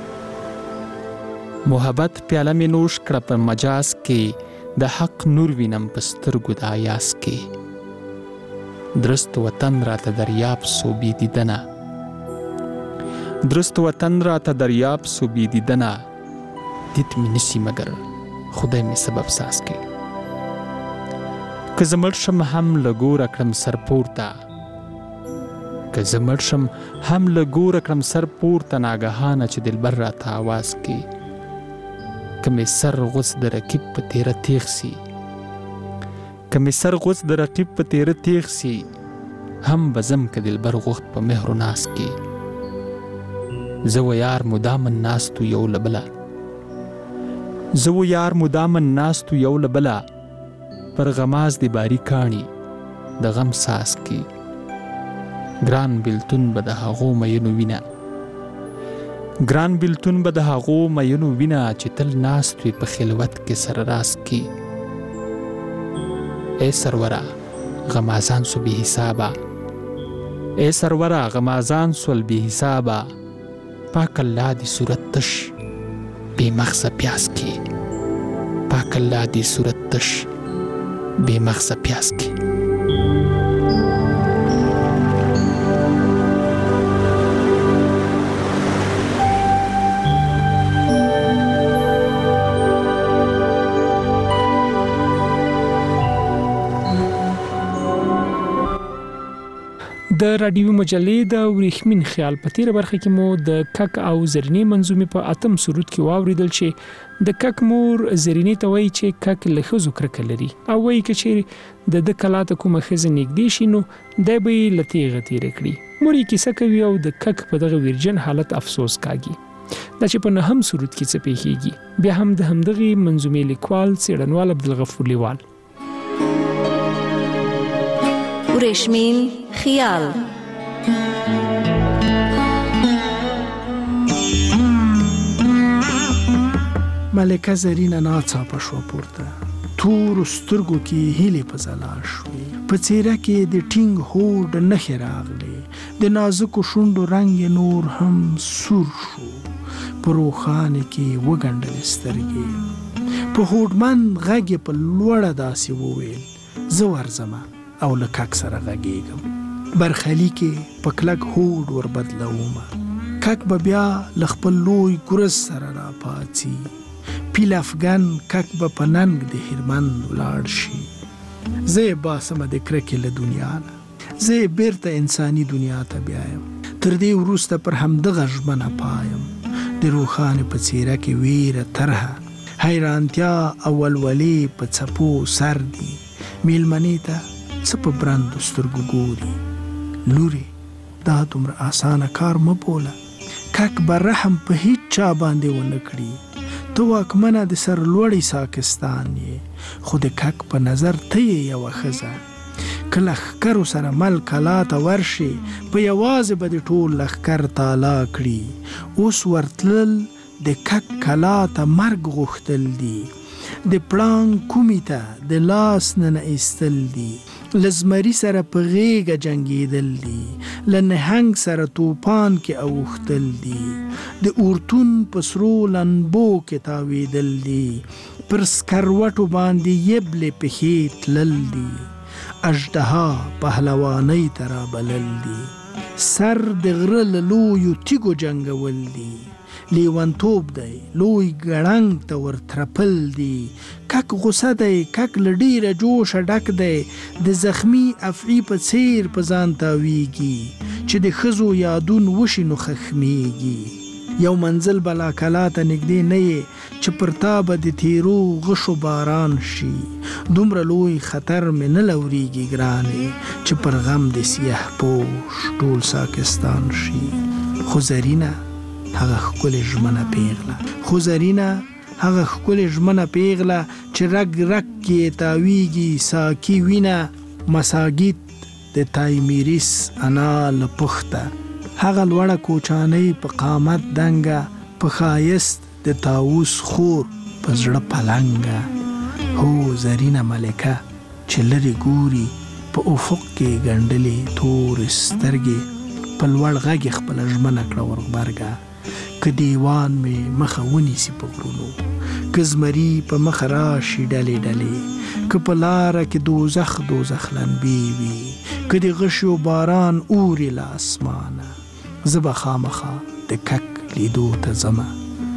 محبت پیاله مې نوش کړه په مجاز کې، د حق نور وینم په سترګو د آیاس کې. درست وطن راته دریاب سو بی دیدنه، درست وطن راته دریاب سو بی دیدنه، دیت می نسی مگر خدای می سبب ساز کی. که زمړ شم هم لګور کړم سر پورته، که زمړ شم هم لګور کړم سر پورته، ناګهانه چې دلبر راته آواز کی. که می سر غوڅ د رقیب په تیره تیغ سی، که می سر غوڅ د رقیب په تیره تیغ سی، هم بزم که دلبر غوښت په مهر و ناز کی. زه و یار مدامن ناستو یو له بله، زه و یار مدامن ناستو یو له بله، پر غماز دی باری کاڼي د غم ساز کی. ګران بیلتون به د هغو مینو وینه، ګران بیلتون به د هغو مینو وینه، چې تل ناست وي په خلوت کې سره راز کی. ای سروره غمازان سو بی حسابه، ای سروره غمازان سول بی حسابه، پاک الله دی صورت تش بی مغز پیاس کی، پاک الله دی صورت تش بی مغز پیاس کی. د رادیو مجلې د ورېښمین خیال په تیره برخه کې مو د کک او زرینې منظومې په اتم سرود کې واوریدل چې د کک مور زرینې ته وایي چې کک له ښځو کرکه لري او وایي که چیرې د ده کلا ته کومه ښځه نږدې شي نو دی به یې له تیغه تیره کړي. مور یې کیسه کوي او د کک په دغه ویرجن حالت افسوس کاږي. دا چې په نهم سرود کې څه پیښیږي بیا هم د همدغې منظومې لیکوال څېړنوال عبدالغفور لیوال. ورېښمین خیال. ملکه زرینه ناڅاپه شوه پورته، تورو سترګو کې هیلې په ځلا شوې، په څېره کې د ټینګ هوډ نښې راغلې، د نازکو شونډو رنګ یې نور هم سور شو، په روښانه کې وګنډلې سترګې، په هوډمند غږ یې په لوړه داسې وویل: زه ورځمه او له کک سره غږېږم، برخلي کې په کلک هوډ ور بدلومه، کک به بیا له خپل لوی ګرز سره راپاڅي، پیل افغان کک به په ننګ د هلمند ولاړ شي. زه یې باسمه د کرکې له دنیا نه، زه یې بیرته انساني دنیا ته بیایم، تر دې وروسته پر همدغه ژمنه پایم، د روښانې په څېره کې ویره طرحه، حیرانتیا او ولولې په څپو سر دي، میلمنې ته څه په برندو سترګو ګوري. لورې دا دومره اسانه کار مه بوله، کک به رحم په هیڅ چا باندې ونه کړي، ته واکمنه د سر لوړی ساکستان یې، خو د کک په نظر ته یې یوه ښځه، که لښکرو سره مل کلا ته ورشي په یوازې به د ټول لښکر تالا کړي. اوس ورتلل د کک کلا ته مرګ غوښتل دي، د پړانګ کومې ته د لاس نه ایستل دي، له زمري سره په غېږه جنګېدل دي، له نهنګ سره توپان کې اوښتل دي، د اورتون په سرو لنبو کې تاوېدل دي، پر سکروټو باندې یبلې پښې تلل دي، اژدها پهلوانۍ ته رابلل دي. سر د غره له لویو تیږو جنګول دي، لیونتوب دی لوی ګړنګ ته ورترپل دي، کک غوسه دی کک له ډیره جوشه ډک دی، د زخمی افعی په څیر په ځان تاویږي، چې د ښځو یادون وشي نو خښمیږي. یو منزل بلا کلا ته نږدې نه یې چې پر تا به د تیرو غشو باران شي، دومره لوی خطر مې نه لورېږي ګرانې چې پر غم د سیاه پوش ټول ساکستان شي. خو زرینه هغه ښکلې ژمنه پیغله، خو زرینه هغه ښکلې ژمنه پیغله، چې رګ رګ کې تاویږي ساکي وینه مساګیت د تایمیریس انا له پخته، هغه لوړه کوچانۍ په قامت دنګه، په ښایست د طاووس خور په زړه پلنګه. هو زرینه ملکه چې لرې ګوري په افق کې ګنډلې تورې سترګې، په لوړ غږ یې خپله ژمنه کړه ورغبرګه، که دیوان مې مخه ونیسي په غرونو، که زمري په مخه راشي ډلې ډلې، که په لاره کې دوزخ دوزخ لمبې وي، که د غشو باران اوري له اسمانه، زه به خامخا د کک لیدو ته ځمه،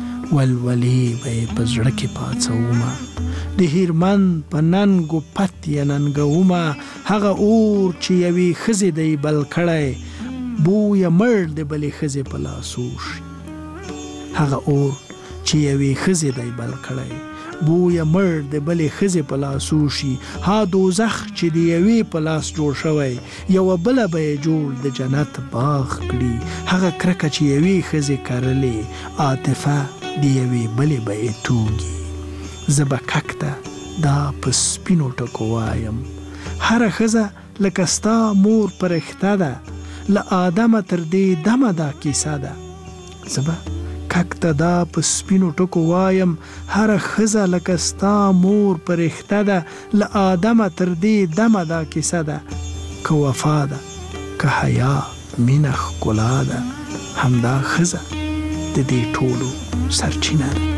ولولې به یې په زړه کې پاڅومه، د هیرمن په ننګو پت یې ننګومه، هغه اور چې یوې ښځې دی بل کړی، بویه مړ د بلې ښځې په لاسو شي، هغه اور چې یوې ښځې دی بل کړی، بویه مړ د بلې ښځې په لاسو شي، ها دوزخ چې د یوې په لاس جوړ شوی، یوه بله به یې جوړ د جنت باغ کړي، هغه کرکه چې یوې ښځې کرلې، عاطفه د یوې بلې به یې توږي. زه به کک ته دا په سپینو ټکو وایم، هره ښځه لکه ستا مور پرښته ده، له آدمه تر دې دمه دا کیسه ده. زه به کک ته دا په سپینو ټکو وایم، هره ښځه لکه ستا مور پرښته ده، له آدمه تر دې دمه دا کیسه ده. که وفا ده که حیا مینه ښکلا ده، همدا ښځه د دې ټولو سرچینه ده.